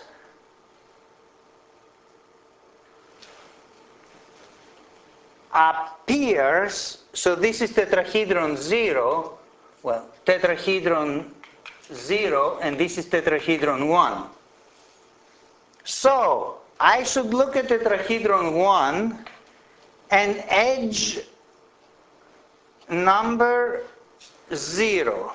appears, so this is tetrahedron zero, well, tetrahedron zero, and this is tetrahedron one. So I should look at tetrahedron one and edge number zero.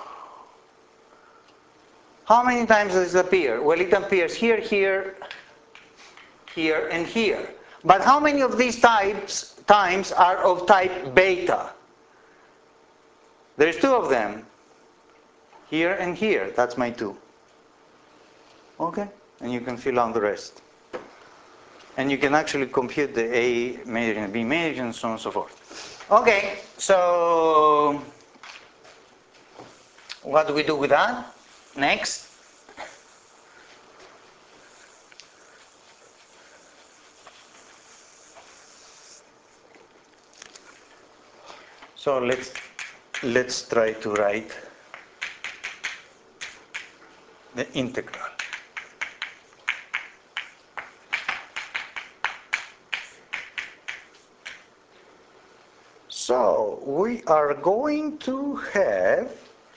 How many times does it appear? Well, it appears here, here, here, and here. But how many of these types times are of type beta? There's two of them. Here and here. That's my two. Okay? And you can fill out the rest. And you can actually compute the A matrix and B matrix and so on and so forth. Okay, so what do we do with that? Next. So let's let's try to write the integral. So we are going to have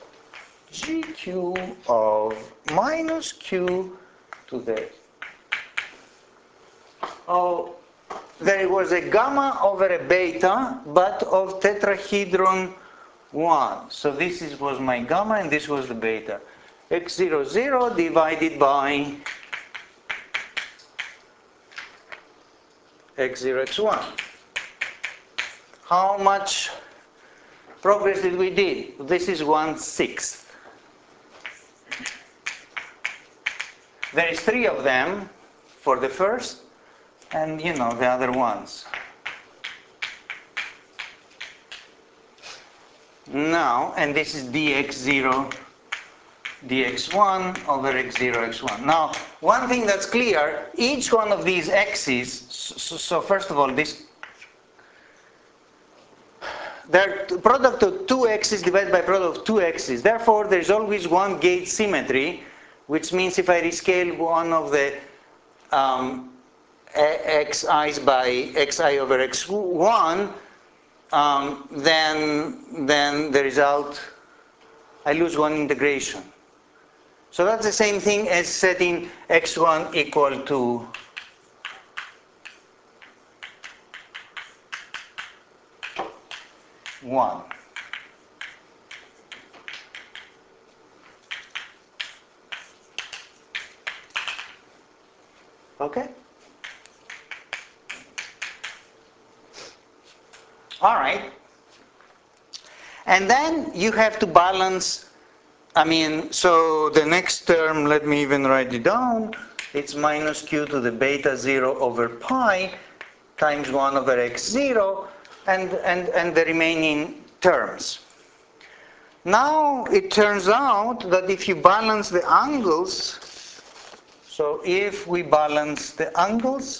gq of minus q to the, oh, there was a gamma over a beta, but of tetrahedron one. So this is, was my gamma and this was the beta. x zero, zero divided by x zero, x one. How much progress did we do? This is one sixth. There is three of them for the first, and you know the other ones. Now, and this is dx zero, dx one over x zero, x one. Now, one thing that's clear, each one of these x's, so, so first of all, this, they're product of two x's divided by product of two x's. Therefore, there's always one gauge symmetry, which means if I rescale one of the um, xi's by xi over x one, um, then, then the result, I lose one integration. So that's the same thing as setting x one equal to one. Okay? All right. And then you have to balance, I mean, so the next term, let me even write it down. It's minus q to the beta zero over pi times one over x zero and, and, and the remaining terms. Now it turns out that if you balance the angles, so if we balance the angles,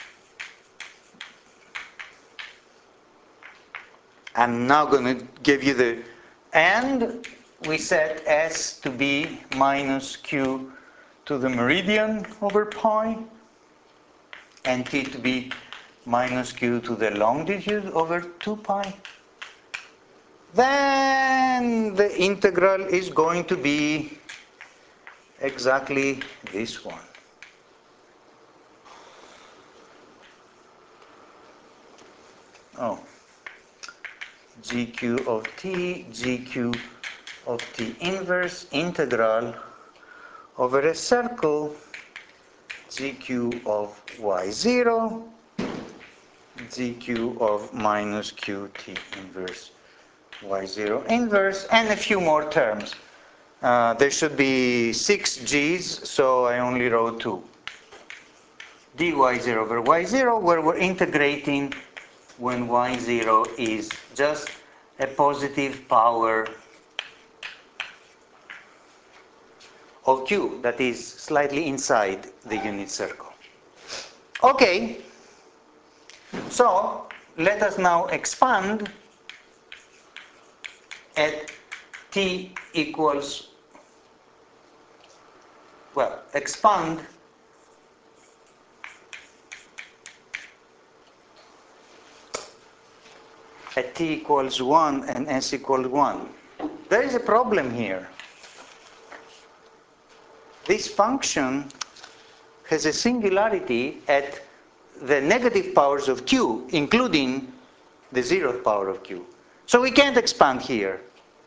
I'm now going to give you the, and we set S to be minus q to the meridian over pi, and T to be minus q to the longitude over two pi. Then the integral is going to be exactly this one. Oh. gq of t, gq of t inverse integral over a circle, gq of y zero, gq of minus qt inverse y zero inverse, and a few more terms. Uh, there should be six g's, so I only wrote two. dy zero over y zero, where we're integrating when y zero is just a positive power of q that is slightly inside the unit circle. Okay, so let us now expand at t equals, well, expand at t equals one and s equals one. There is a problem here. This function has a singularity at the negative powers of q, including the zeroth power of q. So we can't expand here.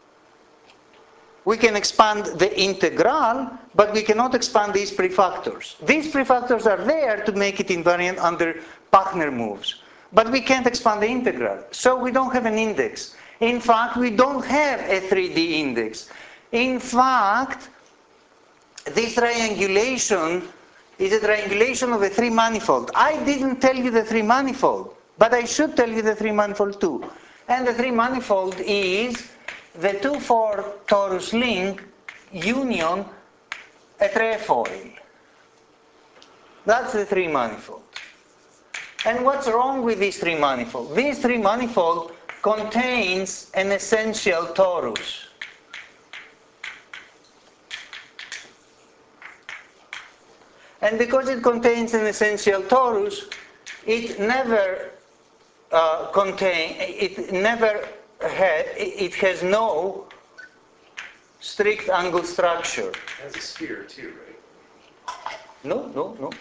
We can expand the integral, but we cannot expand these prefactors. These prefactors are there to make it invariant under Pachner moves. But we can't expand the integral. So we don't have an index. In fact, we don't have a three D index. In fact, this triangulation is a triangulation of a three manifold. I didn't tell you the three manifold, but I should tell you the three manifold too. And the three manifold is the two four torus link union a trefoil. That's the three manifold. And what's wrong with this three manifold? This three manifold contains an essential torus. And because it contains an essential torus, it never uh, contain, it never ha it has no strict angle structure. It has a sphere too, right? No, no, no.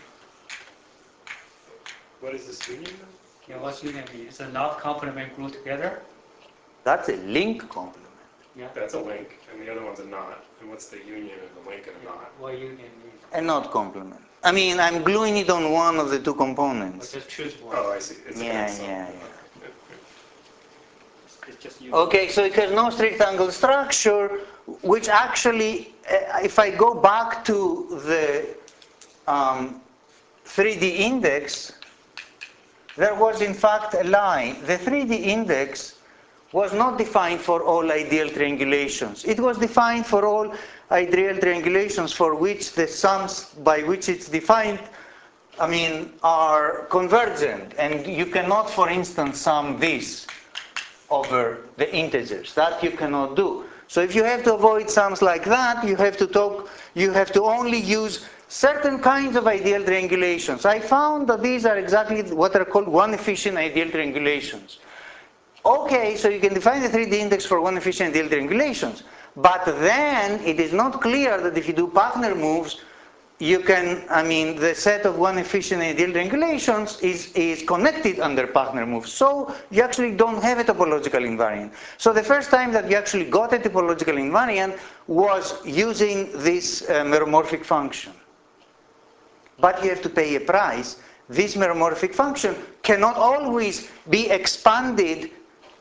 What is this union then? Yeah, what's union mean? It's a not complement glued together? That's a link complement. Yeah. That's a link, and the other one's a knot. And what's the union of the link and a knot? What union mean? A not complement. I mean, I'm gluing it on one of the two Or components. just choose one? Oh, I see. It's Yeah, against yeah, something. yeah. It's just union. Okay, so it has no strict angle structure, which actually, uh, if I go back to the um, three D index, there was in fact a lie. The three D index was not defined for all ideal triangulations. It was defined for all ideal triangulations for which the sums by which it's defined, I mean, are convergent. And you cannot, for instance, sum this over the integers. That you cannot do. So if you have to avoid sums like that, you have to talk, you have to only use certain kinds of ideal triangulations. I found that these are exactly what are called one-efficient ideal triangulations. Okay, so you can define the three D index for one-efficient ideal triangulations, but then it is not clear that if you do Pachner moves, you can, I mean, the set of one-efficient ideal triangulations is, is connected under Pachner moves. So you actually don't have a topological invariant. So the first time that you actually got a topological invariant was using this uh, meromorphic function. But you have to pay a price. This meromorphic function cannot always be expanded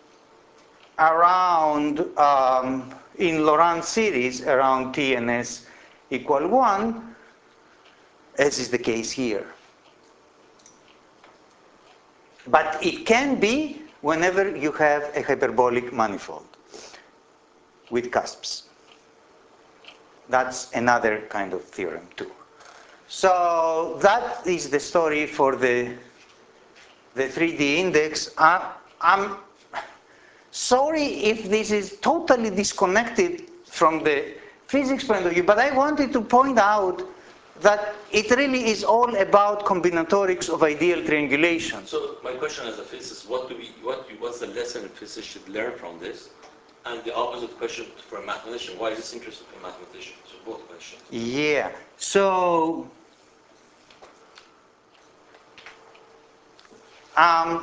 around, um, in Laurent series, around T and S equal one, as is the case here. But it can be whenever you have a hyperbolic manifold with cusps. That's another kind of theorem too. So that is the story for the, the three D index. I, I'm sorry if this is totally disconnected from the physics point of view, but I wanted to point out that it really is all about combinatorics of ideal triangulation. So my question as a physicist, what do we, what, what's the lesson a physicist should learn from this? And the opposite question for a mathematician, why is this interesting for a mathematician? So both questions. Yeah, so um,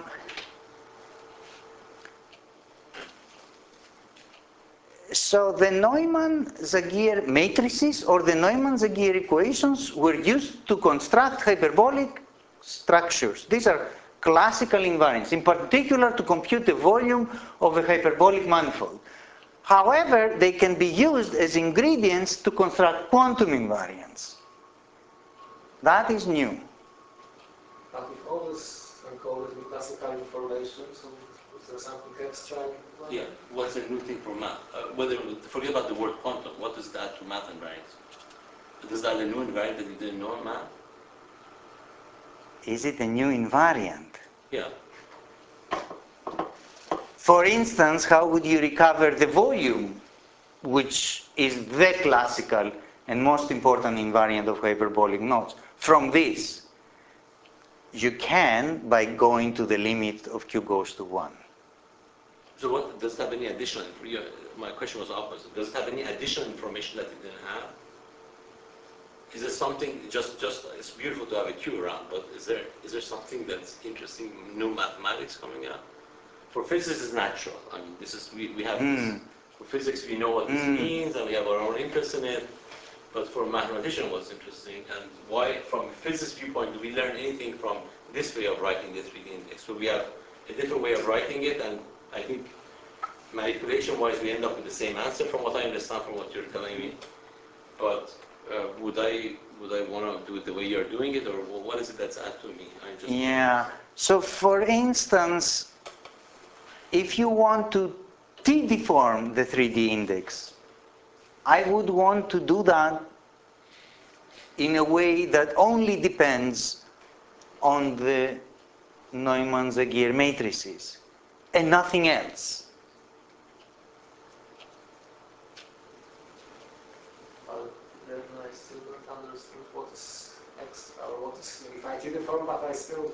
So the Neumann-Zagier matrices or the Neumann-Zagier equations were used to construct hyperbolic structures. These are classical invariants, in particular to compute the volume of a hyperbolic manifold. However, they can be used as ingredients to construct quantum invariants. That is new. But if all this encoded in classical information, so is there something extra? Yeah, what's a new thing for math? Uh, whether, forget about the word quantum, what does that to math invariance? Is that a new invariant that you didn't know in math? is it a new invariant? Yeah. For instance, how would you recover the volume, which is the classical and most important invariant of hyperbolic nodes? From this, you can by going to the limit of q goes to one. So what, does it have any additional, my question was opposite, does it have any additional information that it didn't have? Is there something, just, just it's beautiful to have a Q around, but is there, is there something that's interesting, new mathematics coming out? For physics, it's natural. I mean, this is, we, we have Mm. this, for physics, we know what this Mm. means, and we have our own interest in it. But for a mathematician, what's interesting, and why, from a physics viewpoint, do we learn anything from this way of writing the three D index? So we have a different way of writing it, and I think manipulation-wise, we end up with the same answer from what I understand from what you're telling me. But uh, would I would I want to do it the way you're doing it, or what is it that's added to me? I just Yeah. So for instance, if you want to t-deform the three D index, I would want to do that in a way that only depends on the Neumann-Zagier matrices and nothing else. Well, then I still don't understand what is extra or what is unified uniform, but I still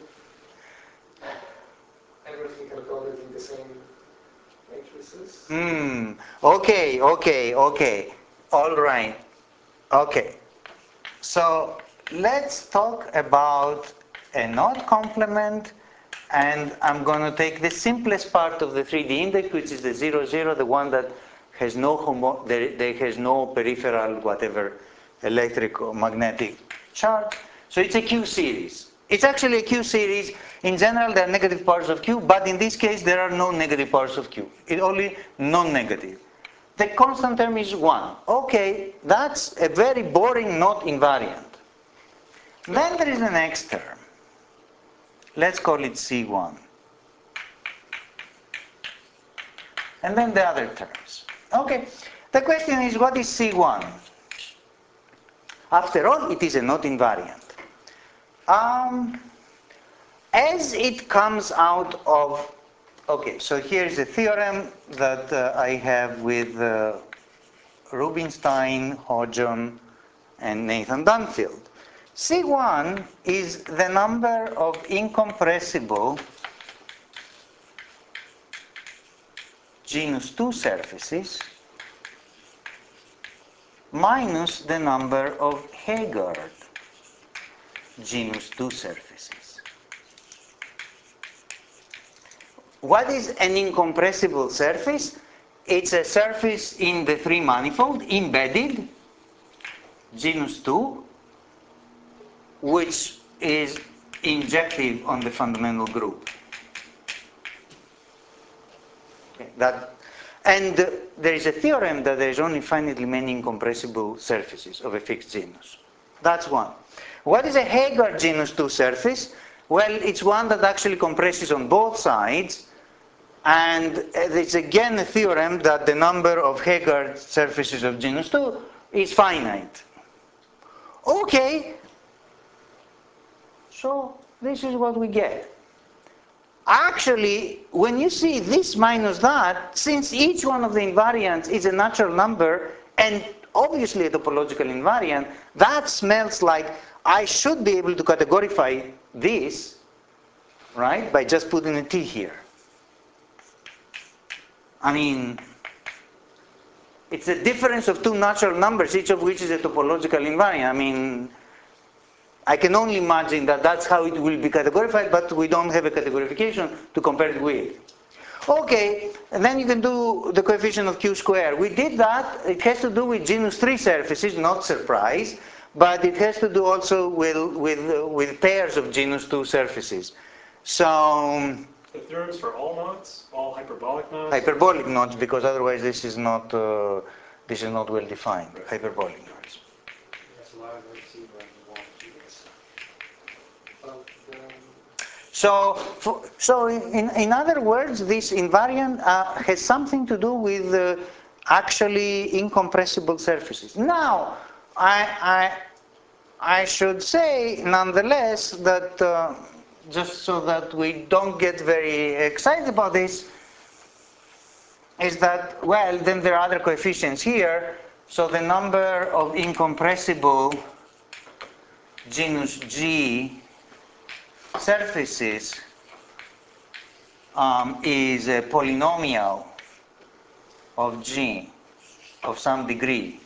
everything encoded in the same matrices. Hmm. Okay, okay, okay. All right. Okay. So let's talk about a knot complement, and I'm going to take the simplest part of the three D index, which is the zero, zero, the one that has no homo, there, there has no peripheral whatever electric or magnetic charge. So it's a Q series. It's actually a Q series. In general, there are negative parts of Q, but in this case, there are no negative parts of Q. It's only non-negative. The constant term is one. Okay, that's a very boring knot invariant. Then there is the next term. Let's call it C one. And then the other terms. Okay, the question is, what is C one? After all, it is a knot invariant. Um, as it comes out of, okay, so here's a theorem that uh, I have with uh, Rubinstein, Hodgson, and Nathan Dunfield. C one is the number of incompressible genus two surfaces minus the number of Heegard genus two surfaces. What is an incompressible surface? It's a surface in the three manifold embedded genus two, which is injective on the fundamental group. Okay, that, and uh, there is a theorem that there is only finitely many incompressible surfaces of a fixed genus. That's one. What is a Heegard genus two surface? Well, it's one that actually compresses on both sides, and it's again a theorem that the number of Heegard surfaces of genus two is finite. Okay, so this is what we get. Actually, when you see this minus that, since each one of the invariants is a natural number and obviously a topological invariant, that smells like I should be able to categorify this, right, by just putting a t here. I mean, it's a difference of two natural numbers, each of which is a topological invariant. I mean, I can only imagine that that's how it will be categorified, but we don't have a categorification to compare it with. Okay, and then you can do the coefficient of Q squared. We did that. It has to do with genus three surfaces, not surprise, but it has to do also with, with, uh, with pairs of genus two surfaces. So, The theorems for all knots, all hyperbolic knots? hyperbolic knots, because otherwise this is not, uh, this is not well defined, hyperbolic knots. That's why I don't see where you want to do this. But then So, for, so in, in other words, this invariant uh, has something to do with uh, actually incompressible surfaces. Now, I, I should say, nonetheless, that uh, just so that we don't get very excited about this, is that, well, then there are other coefficients here. So the number of incompressible genus G surfaces um, is a polynomial of G of some degree.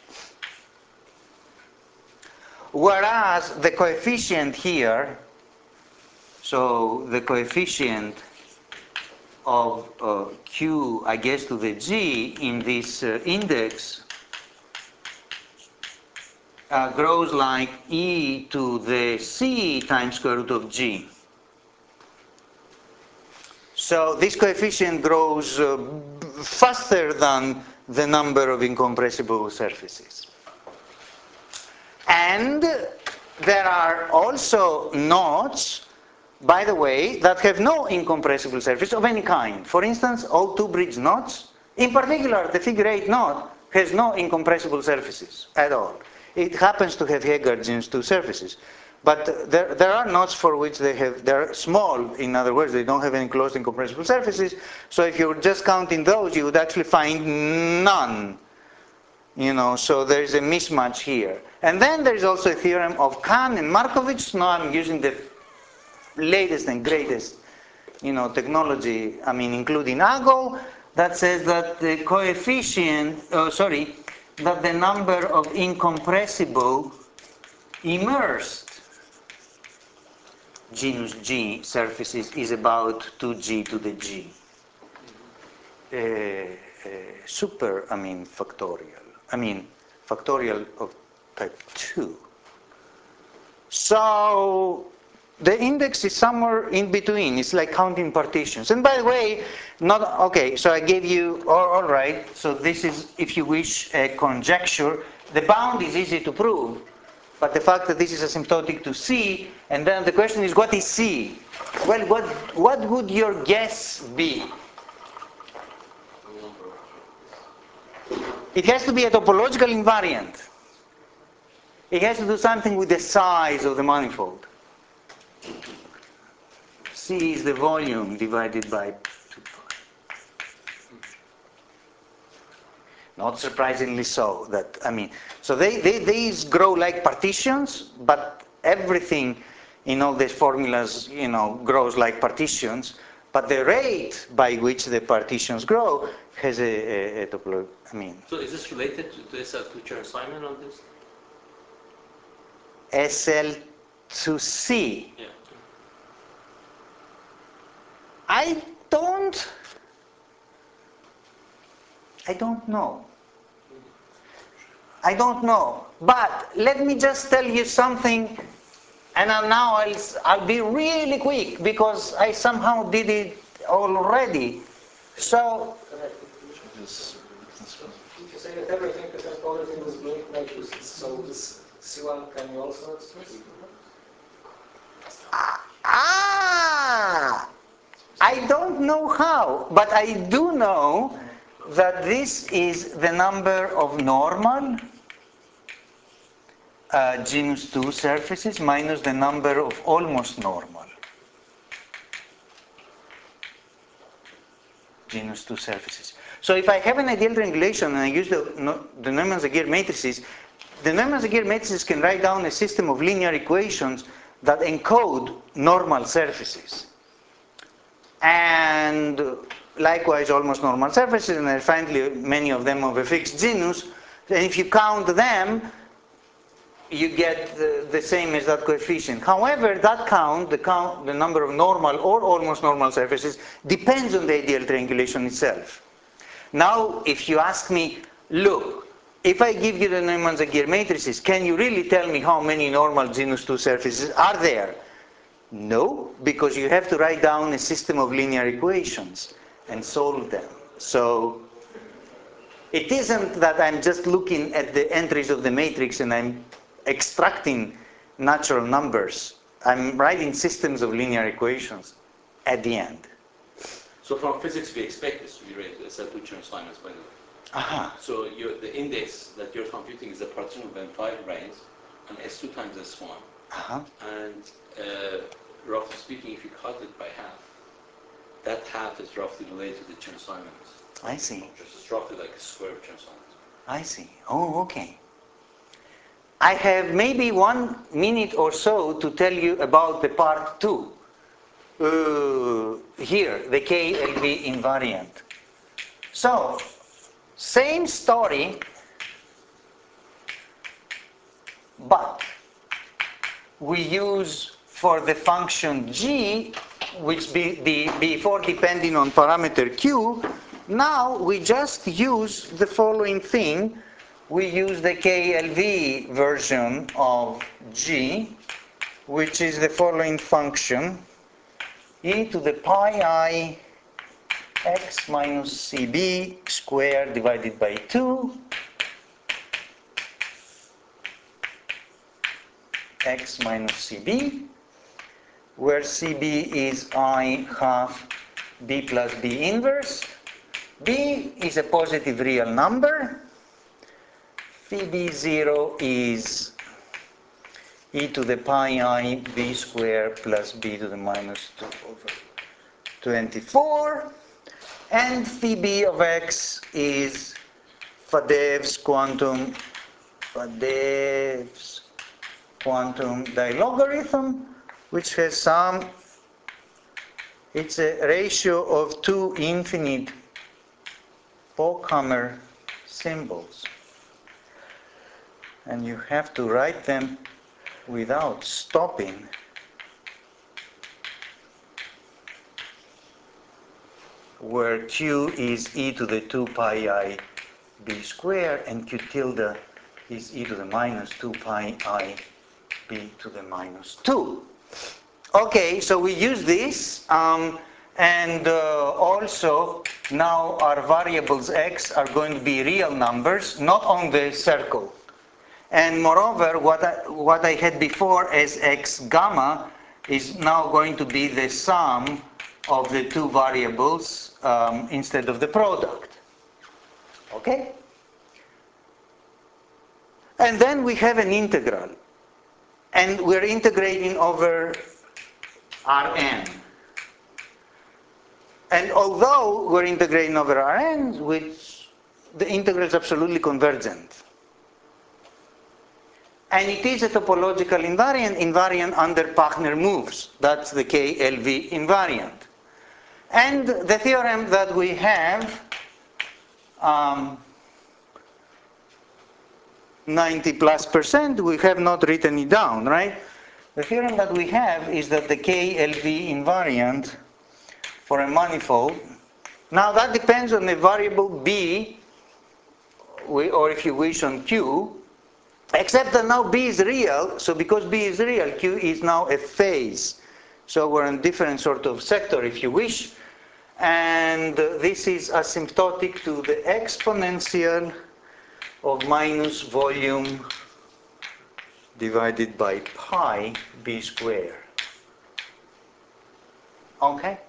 Whereas the coefficient here, so the coefficient of uh, Q, I guess, to the G in this uh, index uh, grows like E to the C times square root of G. So this coefficient grows uh, faster than the number of incompressible surfaces. And there are also knots, by the way, that have no incompressible surface of any kind. For instance, O two bridge knots, in particular the figure eight knot, has no incompressible surfaces at all. It happens to have Heegaard genus two surfaces. But there, there are knots for which they have, they're small, in other words, they don't have any closed incompressible surfaces. So if you were just counting those, you would actually find none. You know, so there's a mismatch here. And then there's also a theorem of Kahn and Markovich. Now I'm using the latest and greatest, you know, technology, I mean, including A G O, that says that the coefficient, oh, sorry, that the number of incompressible immersed genus G surfaces is about two G to the G. Uh, uh, super, I mean, factorial. I mean, factorial of type two. So the index is somewhere in between. It's like counting partitions. And by the way, not okay. So I gave you all, all right. So this is, if you wish, a conjecture. The bound is easy to prove, but the fact that this is asymptotic to C, and then the question is, what is C? Well, what what would your guess be? It has to be a topological invariant. It has to do something with the size of the manifold. C is the volume divided by two pi. Not surprisingly so. That I mean, so they, they these grow like partitions, but everything in all these formulas, you know, grows like partitions. But the rate by which the partitions grow has a, a, a topological. I mean. So is this related to this uh, to Chern-Simon on this? S L to C. Yeah. I don't, I don't know. I don't know. But let me just tell you something, and now I'll, I'll be really quick because I somehow did it already. So, If you say that everything is encoded in this blink matrix, so this C one can you also express? ah, I don't know how, but I do know that this is the number of normal uh, genus two surfaces minus the number of almost normal genus two surfaces. So if I have an ideal triangulation and I use the, no, the Neumann-Zagier matrices, the Neumann-Zagier matrices can write down a system of linear equations that encode normal surfaces. And likewise almost normal surfaces, and finally many of them of a fixed genus. And if you count them, you get the, the same as that coefficient. However, that count, the count, the number of normal or almost normal surfaces, depends on the ideal triangulation itself. Now, if you ask me, look, if I give you the Neumann-Zagier matrices, can you really tell me how many normal genus two surfaces are there? No, because you have to write down a system of linear equations and solve them. So it isn't that I'm just looking at the entries of the matrix and I'm extracting natural numbers. I'm writing systems of linear equations at the end. So from physics, we expect this to be related to S L two Chern-Simons, by the way. Aha. So you're, the index that you're computing is a partition of M five branes, and S two times S one. Uh-huh. And uh, roughly speaking, if you cut it by half, that half is roughly related to the Chern-Simons. I see. It's roughly like a square of Chern-Simons. I see. Oh, okay. I have maybe one minute or so to tell you about the part two. Uh, here, the K L V invariant. So, same story, but we use for the function g, which be, be, before depending on parameter q, now we just use the following thing. We use the K L V version of g, which is the following function, e to the pi I x minus cb squared divided by two x minus cb, where cb is I half b plus b inverse. B is a positive real number. Phi b zero is e to the pi I b squared plus b to the minus two over twenty-four. And phi b of x is Faddeev's quantum, Faddeev's quantum dilogarithm, which has some, it's a ratio of two infinite Pochhammer symbols. And you have to write them without stopping. Where q is e to the two pi I b squared and q tilde is e to the minus two pi I b to the minus two. Okay, so we use this, um, and uh, also now our variables x are going to be real numbers, not on the circle. And moreover, what I, what I had before as x gamma is now going to be the sum of the two variables um, instead of the product. Okay? And then we have an integral. And we're integrating over Rn. And although we're integrating over Rn, which the integral is absolutely convergent. And it is a topological invariant, invariant under Pachner moves. That's the K L V invariant. And the theorem that we have, um, ninety plus percent, we have not written it down, right? The theorem that we have is that the K L V invariant for a manifold, now that depends on the variable B, or if you wish on Q, except that now B is real, so because B is real, Q is now a phase. So we're in different sort of sector, if you wish. And uh, this is asymptotic to the exponential of minus volume divided by pi b squared. Okay?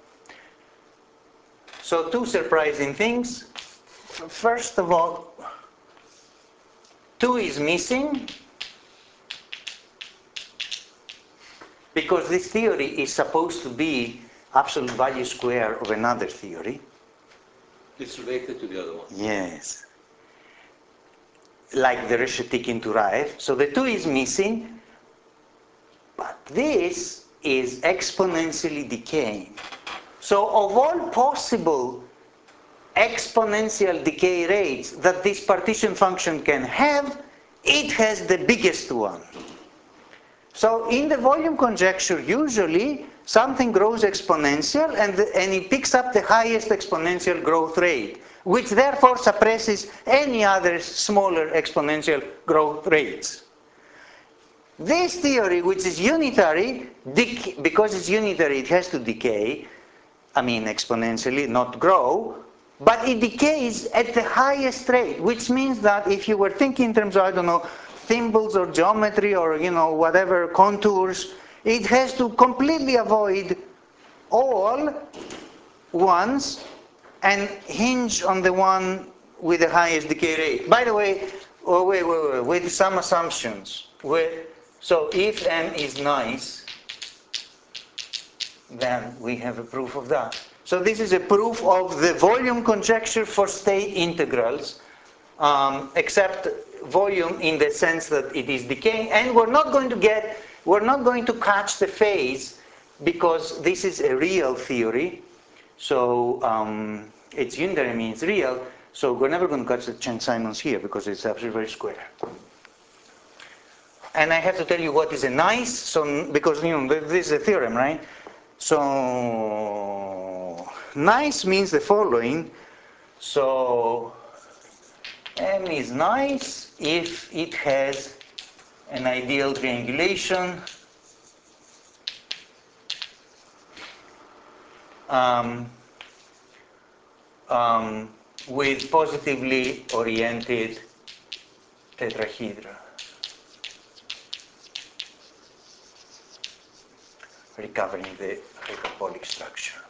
So two surprising things. First of all, two is missing because this theory is supposed to be absolute value square of another theory. It's related to the other one. Yes. Like the Reshetikhin Turaev. So the two is missing, but this is exponentially decaying. So of all possible exponential decay rates that this partition function can have, it has the biggest one. So in the volume conjecture, usually something grows exponential and, the, and it picks up the highest exponential growth rate, which therefore suppresses any other smaller exponential growth rates. This theory, which is unitary, because it's unitary, it has to decay, I mean exponentially, not grow, but it decays at the highest rate, which means that if you were thinking in terms of, I don't know, thimbles or geometry or, you know, whatever, contours, it has to completely avoid all ones and hinge on the one with the highest decay rate. By the way, oh, wait, wait, wait, with some assumptions. with, so if M is nice, then we have a proof of that. So this is a proof of the volume conjecture for state integrals, um, except volume in the sense that it is decaying, and we're not going to get, we're not going to catch the phase because this is a real theory. So um, its unitary means real. So we're never going to catch the Chern-Simons here because it's absolutely very square. And I have to tell you what is a nice, so because you know this is a theorem, right? So nice means the following. So M is nice if it has an ideal triangulation um, um, with positively oriented tetrahedra, recovering the hyperbolic structure.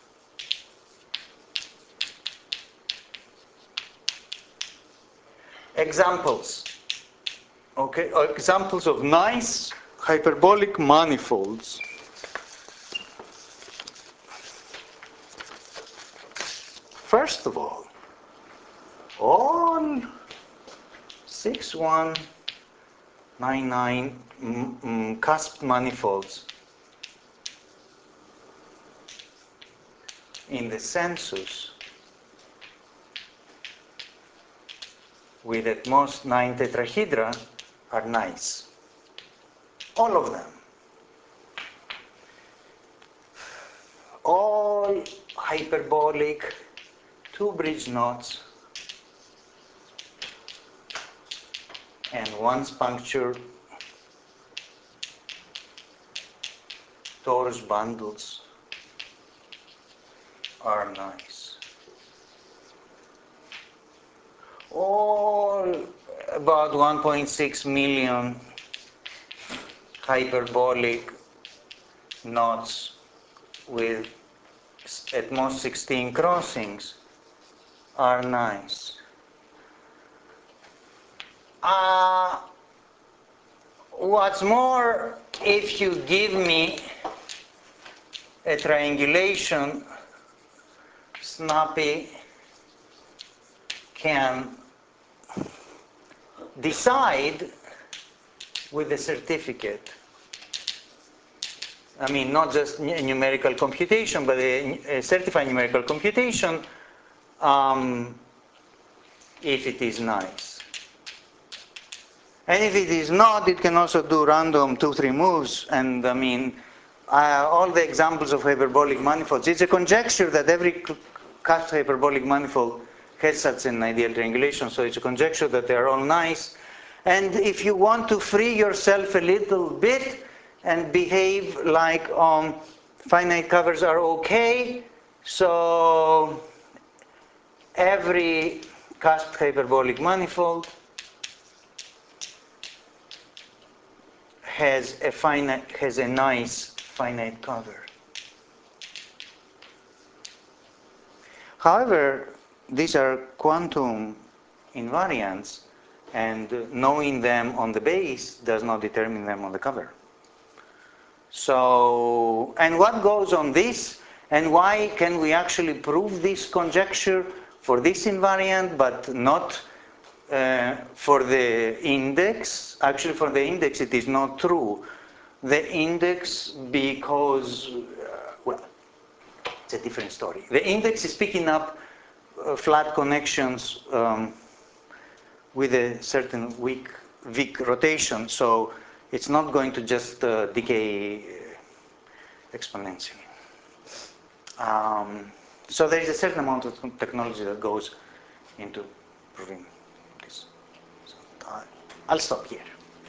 Examples. Okay, examples of nice hyperbolic manifolds. First of all, all six one nine nine mm, mm, cusp manifolds in the census with at most nine tetrahedra are nice. All of them. All hyperbolic two bridge knots and one puncture torus bundles are nice. All about one point six million hyperbolic knots with at most sixteen crossings are nice. Uh, what's more, if you give me a triangulation, Snappy can decide with a certificate. I mean, not just numerical computation, but a, a certified numerical computation, um, if it is nice. And if it is not, it can also do random two, three moves. And I mean, uh, all the examples of hyperbolic manifolds, it's a conjecture that every cusp hyperbolic manifold has such an ideal triangulation. So it's a conjecture that they are all nice. And if you want to free yourself a little bit and behave like um, finite covers are okay, so every cusp hyperbolic manifold has a finite, has a nice finite cover. However, these are quantum invariants, and knowing them on the base does not determine them on the cover. So, and what goes on this, and why can we actually prove this conjecture for this invariant, but not uh, for the index? Actually, for the index, it is not true. The index, because, uh, well, it's a different story. The index is picking up uh, flat connections um, with a certain weak, weak rotation, so it's not going to just uh, decay exponentially. Um, so there is a certain amount of technology that goes into proving this. So, uh, I'll stop here.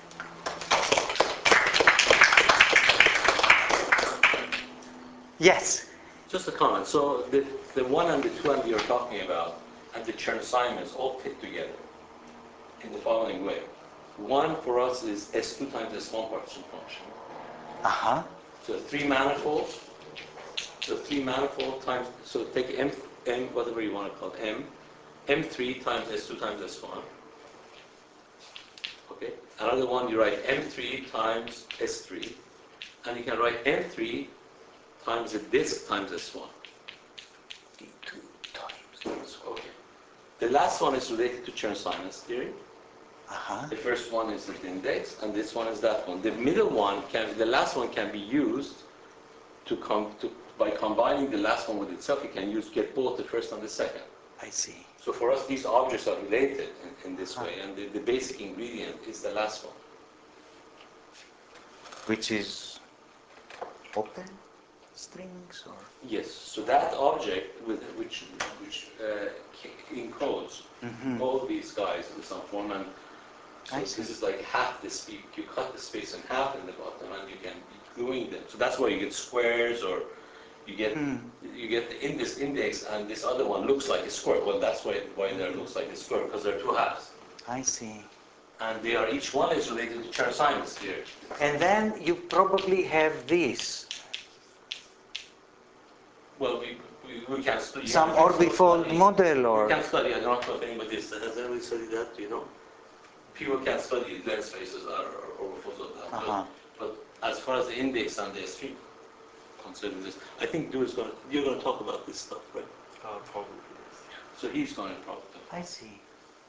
Yes? Just a comment. So the, the one and the two and you're talking about and the Chern-Simons all fit together in the following way. One for us is S two times S one partition function. Uh-huh. So three manifolds. So three manifold times, so take M, M, whatever you want to call it, M, M three times S two times S one. Okay? Another one, you write M three times S three, and you can write M three times a disk times S one. Two times. Okay. The last one is related to Chern-Simons theory. Uh-huh. The first one is the index, and this one is that one. The middle one can, the last one can be used to come to, by combining the last one with itself, you can use, get both the first and the second. I see. So for us, these objects are related in, in this way, and the, the basic ingredient is the last one. Which is open strings or? Yes, so that object with which which uh, encodes Mhm. all these guys in some form, and so I this see. is like half the space. You cut the space in half in the bottom, and you can be gluing them. So that's why you get squares, or you get Mm. you get the in this index, and this other one looks like a square. Well, that's why why there looks like a square, because they're two halves, I see. and they are each one is related to Chern-Simons theory. And then you probably have this. Well, we we, we can study Some we can still orbifold study- model or? We can study. I don't know if anybody has has anybody studied that. Do you know? People can study lens spaces or orbifolds of that. Uh-huh. But, but as far as the index and the stream concerning this, I think Drew is going. You're going to talk about this stuff, right? Uh, probably. So he's going to probably. Talk. I see.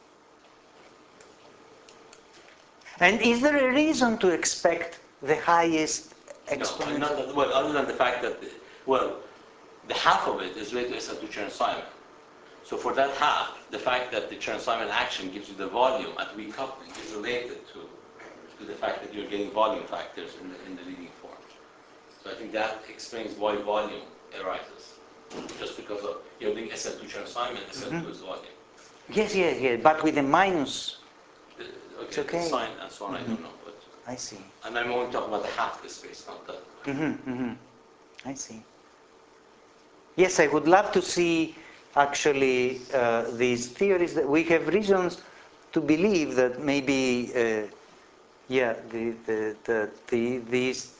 And is there a reason to expect the highest No, exponential? not that, well, other than the fact that, the, well, the half of it is related to S L two Chern-Simon. So for that half, the fact that the Chern-Simon action gives you the volume at weak coupling is related to, to the fact that you're getting volume factors in the, in the leading form. So I think that explains why volume arises. Just because of, you're doing S L two Chern-Simon, S L two Mm-hmm. is volume. Yes, yes, yes, but with a minus. The, okay, It's okay. the sign and so on, I Mhm. don't know. But, I see. and I'm only talking about the half the space, not the. Mm-hmm, mm-hmm. I see. Yes, I would love to see actually uh, these theories. That we have reasons to believe that maybe, uh, yeah, the the the, the these.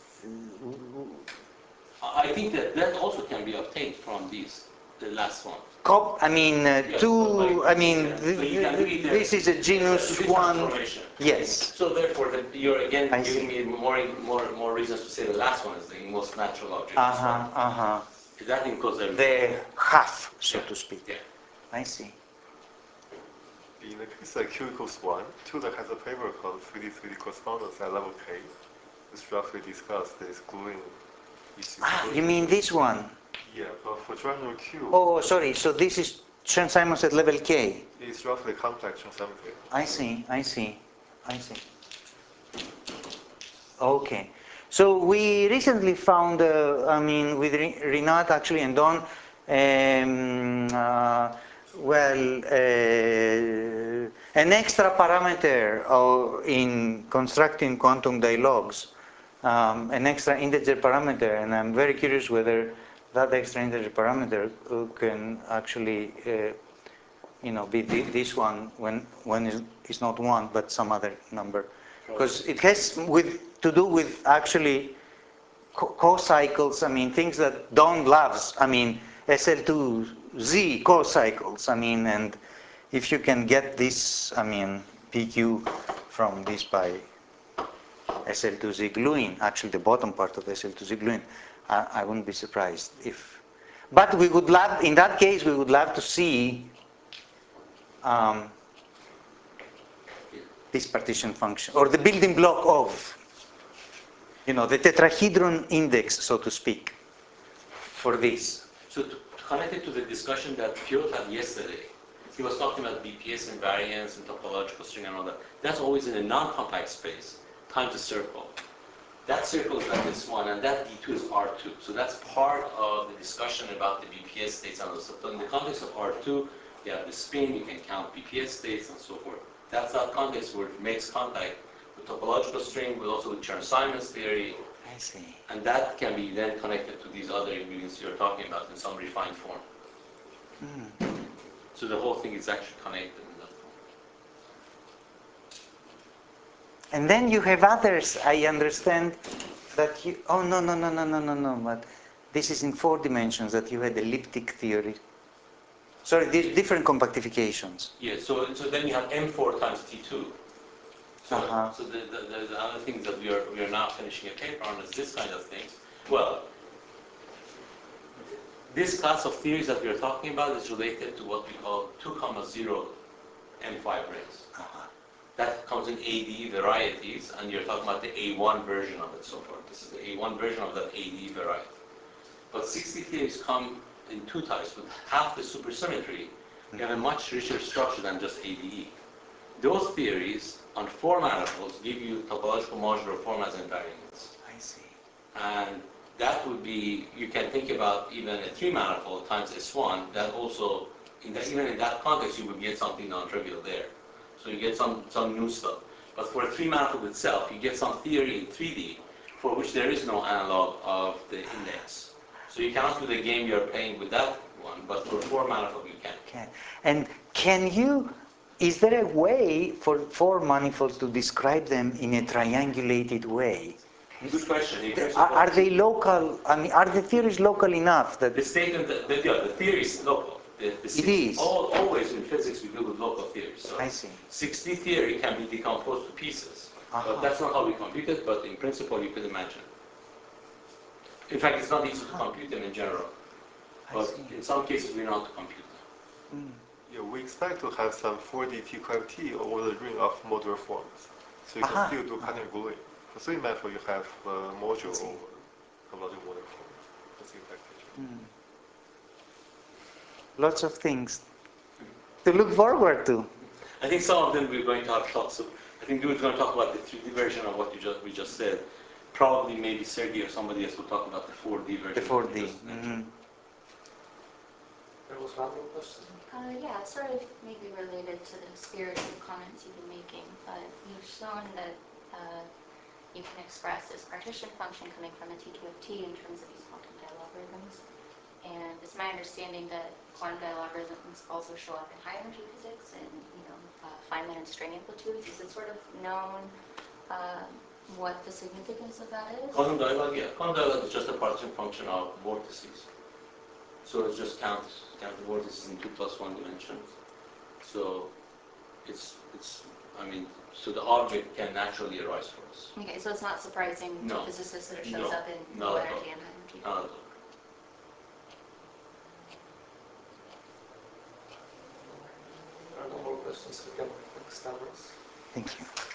I think that that also can be obtained from these, the last one. Cop, I mean, uh, Yeah, two. like- I mean, yeah. th- So you can th- read the- this is a genus this one. transformation. Yes. So therefore, that you're again I giving see. me more, more, more reasons to say the last one is the most natural object. Uh huh. Uh huh. Because that includes everything. The half, so Yeah. to speak. Yeah. I see. In the case like Q equals one, two that has a paper called three D three D correspondence at level K, it's roughly discussed this gluing issue. Ah, you mean this one? Yeah, but for triangular Q, Oh, sorry. So this is Chern-Simons at level K. it's roughly complex Chern-Simon theory. I see. I see. I see. Okay. So we recently found, uh, I mean, with Rinat actually and Don, um, uh, well, uh, an extra parameter of, in constructing quantum dialogues, um, an extra integer parameter, and I'm very curious whether that extra integer parameter uh, can actually, uh, you know, be the, this one when when is is not one but some other number, because it has with to do with actually co-cycles. I mean, things that Don loves. I mean, S L two Z co-cycles. I mean, and if you can get this, I mean, P Q from this by S L two Z gluing, actually the bottom part of S L two Z gluing, I, I wouldn't be surprised if. But we would love, in that case, we would love to see um, this partition function, or the building block of, you know, the tetrahedron index, so to speak, for this. So to, to connect it to the discussion that Piotr had yesterday, he was talking about B P S invariance and topological string and all that. That's always in a non-compact space times a circle. That circle is like this one, and that D two is R two. So that's part of the discussion about the B P S states and all that. So in the context of R two, you have the spin, you can count B P S states and so forth. That's that context where it makes contact with topological string, but also with Chern-Simons theory. I see. And that can be then connected to these other ingredients you're talking about in some refined form. Mm. So the whole thing is actually connected in that form. And then you have others, I understand, that you, oh no, no, no, no, no, no, no, but this is in four dimensions, that you had elliptic theory. Sorry, these different compactifications. Yeah, so, so then you have M four times T two. So, Uh-huh. so the, the, the, the other things that we are, we are now finishing a paper on is this kind of things. Well, this class of theories that we are talking about is related to what we call two comma zero M five rings. Uh-huh. That comes in A D varieties, and you're talking about the A one version of it so far. This is the A one version of that A D variety. But sixty theories come in two types. With half the supersymmetry, you have a much richer structure than just A D E. Those theories on four manifolds give you topological modular formulas and invariants. I see. And that would be, you can think about even a three manifold times S one, that also, in that, even in that context, you would get something non-trivial there. So you get some, some new stuff. But for a three manifold itself, you get some theory in three D for which there is no analog of the index. So you cannot do the game you're playing with that one, but for four manifold you can. Okay. And can you, is there a way for four manifolds to describe them in a triangulated way? Good question. In The- principle, Are, are they local? I mean, are the theories local enough that the statement that, that yeah, the theory is local. The, the six, is. All, always in physics we deal with local theories. So I see. sixty theory can be decomposed to pieces. Uh-huh. But that's not how we compute it, but in principle you could imagine. In fact, it's not easy to compute them in general. I But see. in some cases we know how to compute them. Yeah, we expect to have some four D T five T over the ring of modular forms. So you can Aha. still do pattern Boolean. For three manifold, you have uh, module see. over topological modular form. That's the expectation. Lots of things to look forward to. I think some of them we're going to have talks. So I think we're going to talk about the three D version of what you just we just said. Probably maybe Sergey or somebody else will talk about the four D version. The four that we D. just mentioned. Mhm. There was one more question. Uh, yeah, it's sort of maybe related to the spirit of the comments you've been making, but you've shown that uh, you can express this partition function coming from a T two of T in terms of these quantum dial algorithms. And it's my understanding that quantum dial algorithms also show up in high energy physics and, you know, uh, Feynman and string amplitudes. Is it sort of known uh, what the significance of that is? Quantum dialogue, yeah. Quantum dialogue is just a partition function of vortices. So it just counts count the vortices in two plus one dimensions. So it's it's I mean so the object can naturally arise for us. Okay, so it's not surprising No. to physicists that it shows No, up in not low at all. energy and high energy. Not at all. There are no more questions. We can thank Stavros. Thank you.